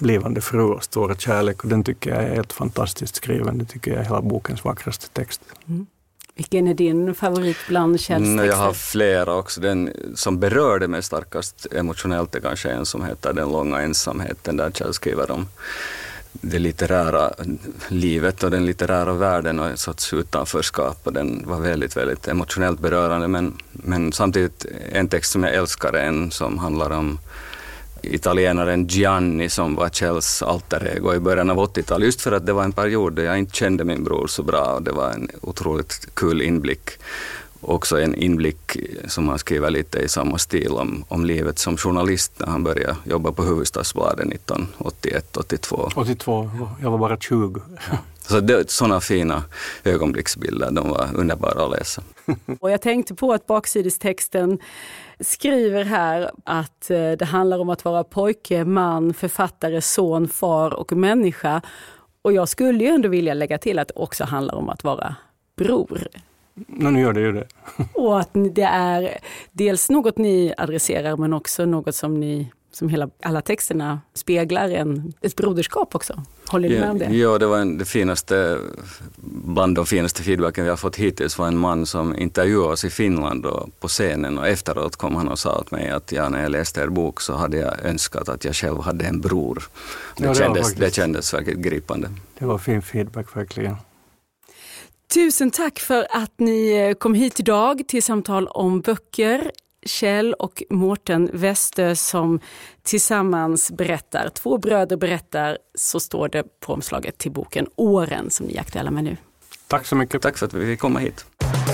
blivande fru och stora kärlek. Och den tycker jag är helt fantastiskt skriven. Det tycker jag är hela bokens vackraste text.
Mm. Vilken är din favorit bland Kjells texter?
Jag har flera också. Den som berörde mig starkast emotionellt är kanske en som heter Den långa ensamheten, där Kjell skriver om det litterära livet och den litterära världen och ett sorts utanförskap. Och den var väldigt, väldigt emotionellt berörande, men, men samtidigt en text som jag älskar, en som handlar om italienaren Gianni som var Kjells alter ego i början av åttiotalet, just för att det var en period där jag inte kände min bror så bra, och det var en otroligt kul inblick. Också en inblick som han skriver lite i samma stil om, om livet som journalist när han började jobba på Hufvudstadsbladet nittonhundraåttioett åttiotvå.
åttiotvå, jag var bara tjugo.
Så det, sådana fina ögonblicksbilder, de var underbara att läsa.
Och jag tänkte på att baksidestexten skriver här att det handlar om att vara pojke, man, författare, son, far och människa. Och jag skulle ju ändå vilja lägga till att det också handlar om att vara bror.
No, nu gör det ju det.
Och att det är dels något ni adresserar, men också något som ni, som hela, alla texterna speglar, en, ett broderskap också. Håller ni med om det?
Ja, det var en, det finaste, bland de finaste feedbacken vi har fått hittills var en man som intervjuade oss i Finland och på scenen, och efteråt kom han och sa åt mig att ja, när jag läste er bok så hade jag önskat att jag själv hade en bror. Det, ja, det, kändes, faktiskt, det kändes verkligen gripande.
Det var fin feedback verkligen.
Tusen tack för att ni kom hit idag till samtal om böcker. Kjell och Mårten Westö som tillsammans berättar, två bröder berättar, så står det på omslaget till boken Åren som ni är aktuella med nu.
Tack så mycket.
Tack för att vi fick komma hit.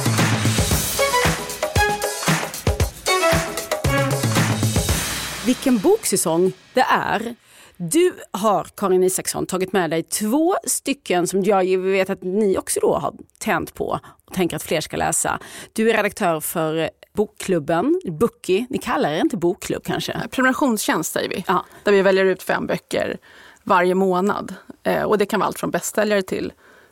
Vilken boksäsong det är. Du har, Karin Isaksson, tagit med dig två stycken som jag vet att ni också då har tänt på och tänker att fler ska läsa. Du är redaktör för Bokklubben, Bookie. Ni kallar det inte bokklubb kanske?
Prenumerationstjänst säger vi.
Ja.
Där vi väljer ut fem böcker varje månad. Eh, och det kan vara allt från bästsäljare till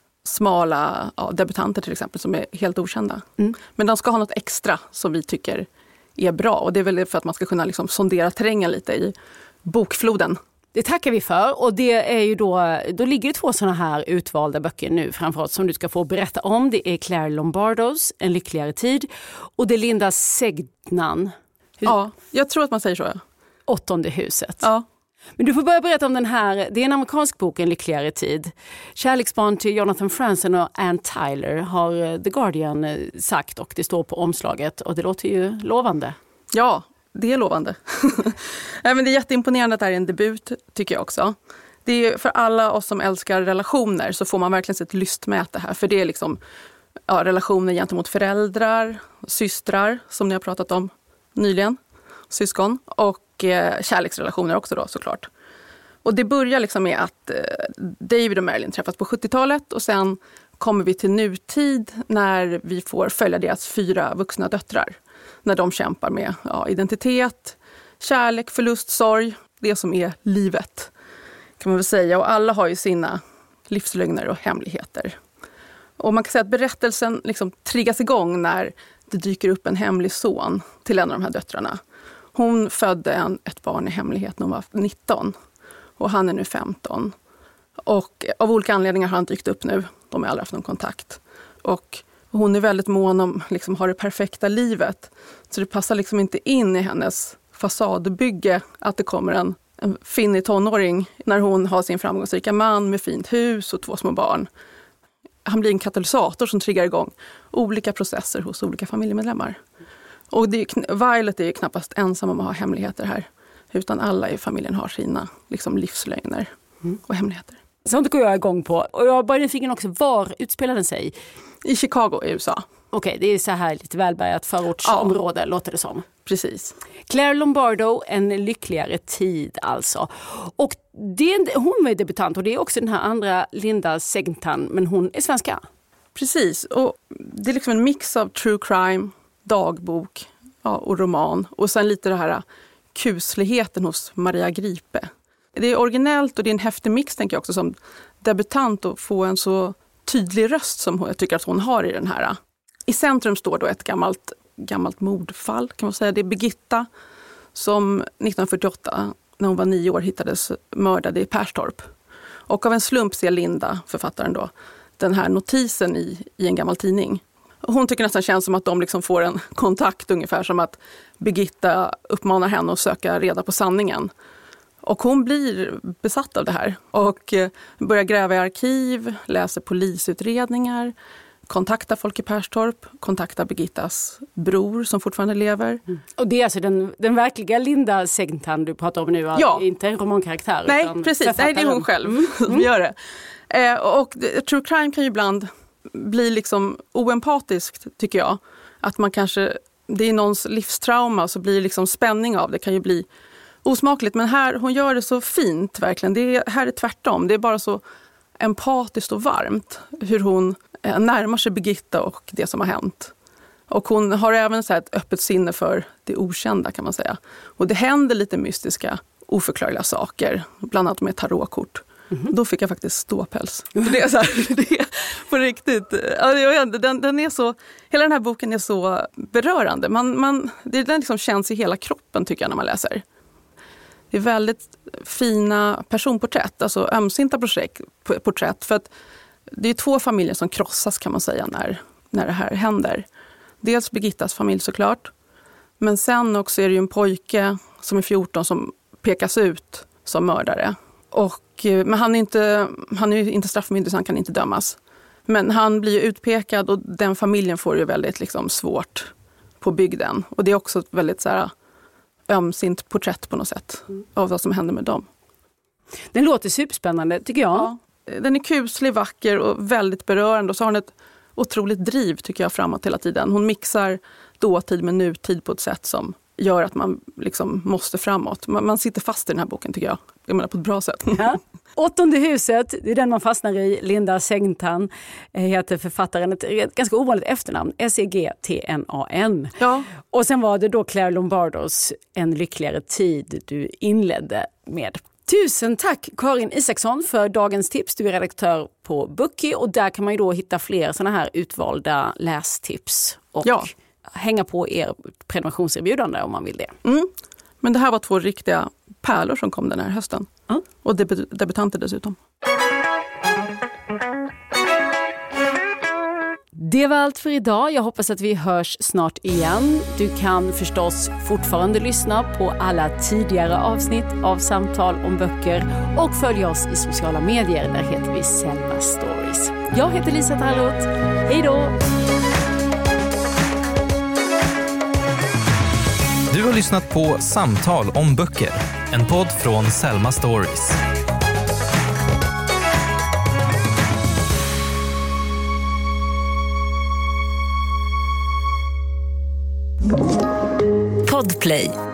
smala ja, debutanter till exempel som är helt okända. Mm. Men de ska ha något extra som vi tycker är bra. Och det är väl för att man ska kunna liksom sondera terrängen lite i bokfloden.
Det tackar vi för, och det är ju då, då ligger det två sådana här utvalda böcker nu framför oss som du ska få berätta om. Det är Claire Lombardos En lyckligare tid och det är Linda Segnan.
Hur? Ja, jag tror att man säger så. Ja.
Åttonde huset.
Ja.
Men du får börja berätta om den här, det är en amerikansk bok, En lyckligare tid. Kärleksbarn till Jonathan Franzen och Ann Tyler har The Guardian sagt, och det står på omslaget och det låter ju lovande.
Ja, det är lovande. Nej, men det är jätteimponerande att det här är en debut, tycker jag också. Det är för alla oss som älskar relationer så får man verkligen ett lystmäte här. För det är liksom ja, relationer gentemot föräldrar, systrar som ni har pratat om nyligen, syskon, och eh, kärleksrelationer också då såklart. Och det börjar liksom med att eh, David och Marilyn träffas på sjuttiotalet och sen kommer vi till nutid när vi får följa deras fyra vuxna döttrar. När de kämpar med ja, identitet, kärlek, förlust, sorg, det som är livet kan man väl säga. Och alla har ju sina livslögner och hemligheter. Och man kan säga att berättelsen liksom triggas igång när det dyker upp en hemlig son till en av de här döttrarna. Hon födde en, ett barn i hemlighet när hon var nitton och han är nu femton. Och av olika anledningar har han dykt upp nu. De har aldrig haft någon kontakt. Och hon är väldigt mån om liksom, ha det perfekta livet. Så det passar liksom inte in i hennes fasadbygge att det kommer en, en finnig tonåring när hon har sin framgångsrika man med fint hus och två små barn. Han blir en katalysator som triggar igång olika processer hos olika familjemedlemmar. Och det är, Violet är ju knappast ensam om att ha hemligheter här. Utan alla i familjen har sina liksom, livslögner och hemligheter.
Sånt går jag igång på. Och jag bara nyfiken också, var utspelar den sig?
I Chicago i U S A.
Okej, okay, det är så här lite välbärgat förortsområde, ja, låter det som.
Precis.
Claire Lombardo, En lyckligare tid alltså. Och det är, hon är debutant och det är också den här andra Linda Segnan, men hon är svenska.
Precis, och det är liksom en mix av true crime, dagbok ja, och roman. Och sen lite det här kusligheten hos Maria Gripe. Det är originellt och det är en häftig mix tänker jag också som debutant att få en så tydlig röst som jag tycker att hon har i den här. I centrum står då ett gammalt, gammalt mordfall kan man säga. Det är Birgitta som nittonhundrafyrtioåtta när hon var nio år hittades mördad i Perstorp. Och av en slump ser Linda, författaren då, den här notisen i, i en gammal tidning. Hon tycker nästan känns som att de liksom får en kontakt, ungefär som att Birgitta uppmanar henne att söka reda på sanningen. Och hon blir besatt av det här och börjar gräva i arkiv, läser polisutredningar, kontaktar folk i Perstorp, kontaktar Birgittas bror som fortfarande lever.
Mm. Och det är alltså den, den verkliga Linda Sängtan du pratar om nu,
ja.
Inte en romankaraktär.
Nej,
utan
precis. Nej, det är hon själv
mm.
som gör det. Eh, och true crime kan ju ibland bli liksom oempatiskt, tycker jag. Att man kanske, det är någons livstrauma, så blir det liksom spänning av det. Kan ju bli osmakligt, men här, hon gör det så fint verkligen. Det är, här är tvärtom. Det är bara så empatiskt och varmt hur hon eh, närmar sig Birgitta och det som har hänt. Och hon har även så här ett öppet sinne för det okända, kan man säga. Och det händer lite mystiska, oförklarliga saker, bland annat med tarotkort. Mm-hmm. Då fick jag faktiskt ståpäls. Mm-hmm. Det är så här, det är på riktigt. Den, den är så, hela den här boken är så berörande. Man, man, det, den liksom känns i hela kroppen, tycker jag, när man läser. Det är väldigt fina personporträtt, alltså ömsinta projekt, porträtt. För att det är två familjer som krossas, kan man säga, när, när det här händer. Dels Birgittas familj såklart. Men sen också är det ju en pojke som är fjorton som pekas ut som mördare. Och, men han är inte, han är inte straffmyndig, så han kan inte dömas. Men han blir ju utpekad och den familjen får ju väldigt liksom svårt på bygden. Och det är också ett väldigt så här ömsint porträtt på något sätt mm. av vad som händer med dem.
Den låter superspännande, tycker jag.
Ja, den är kuslig, vacker och väldigt berörande. Och så har hon ett otroligt driv, tycker jag, framåt hela tiden. Hon mixar dåtid med nutid på ett sätt som gör att man liksom måste framåt. Man, man sitter fast i den här boken, tycker jag. Jag menar på ett bra sätt.
Ja. Åttonde huset, det är den man fastnar i. Linda Sängtan heter författaren. Ett ganska ovanligt efternamn. S E G T N A N.
Ja.
Och sen var det då Claire Lombardos En lyckligare tid du inledde med. Tusen tack Karin Isaksson för dagens tips. Du är redaktör på Bookie och där kan man ju då hitta fler sådana här utvalda lästips. Och
ja.
hänga på er prenumerationserbjudande om man vill det.
Mm. Men det här var två riktiga pärlor som kom den här hösten. Mm. Och debut- debutanter dessutom.
Det var allt för idag. Jag hoppas att vi hörs snart igen. Du kan förstås fortfarande lyssna på alla tidigare avsnitt av Samtal om böcker och följa oss i sociala medier. Där heter vi Selma Stories. Jag heter Lisa Tallroth. Hej då!
Du har lyssnat på Samtal om böcker, en podd från Selma Stories.
Podplay.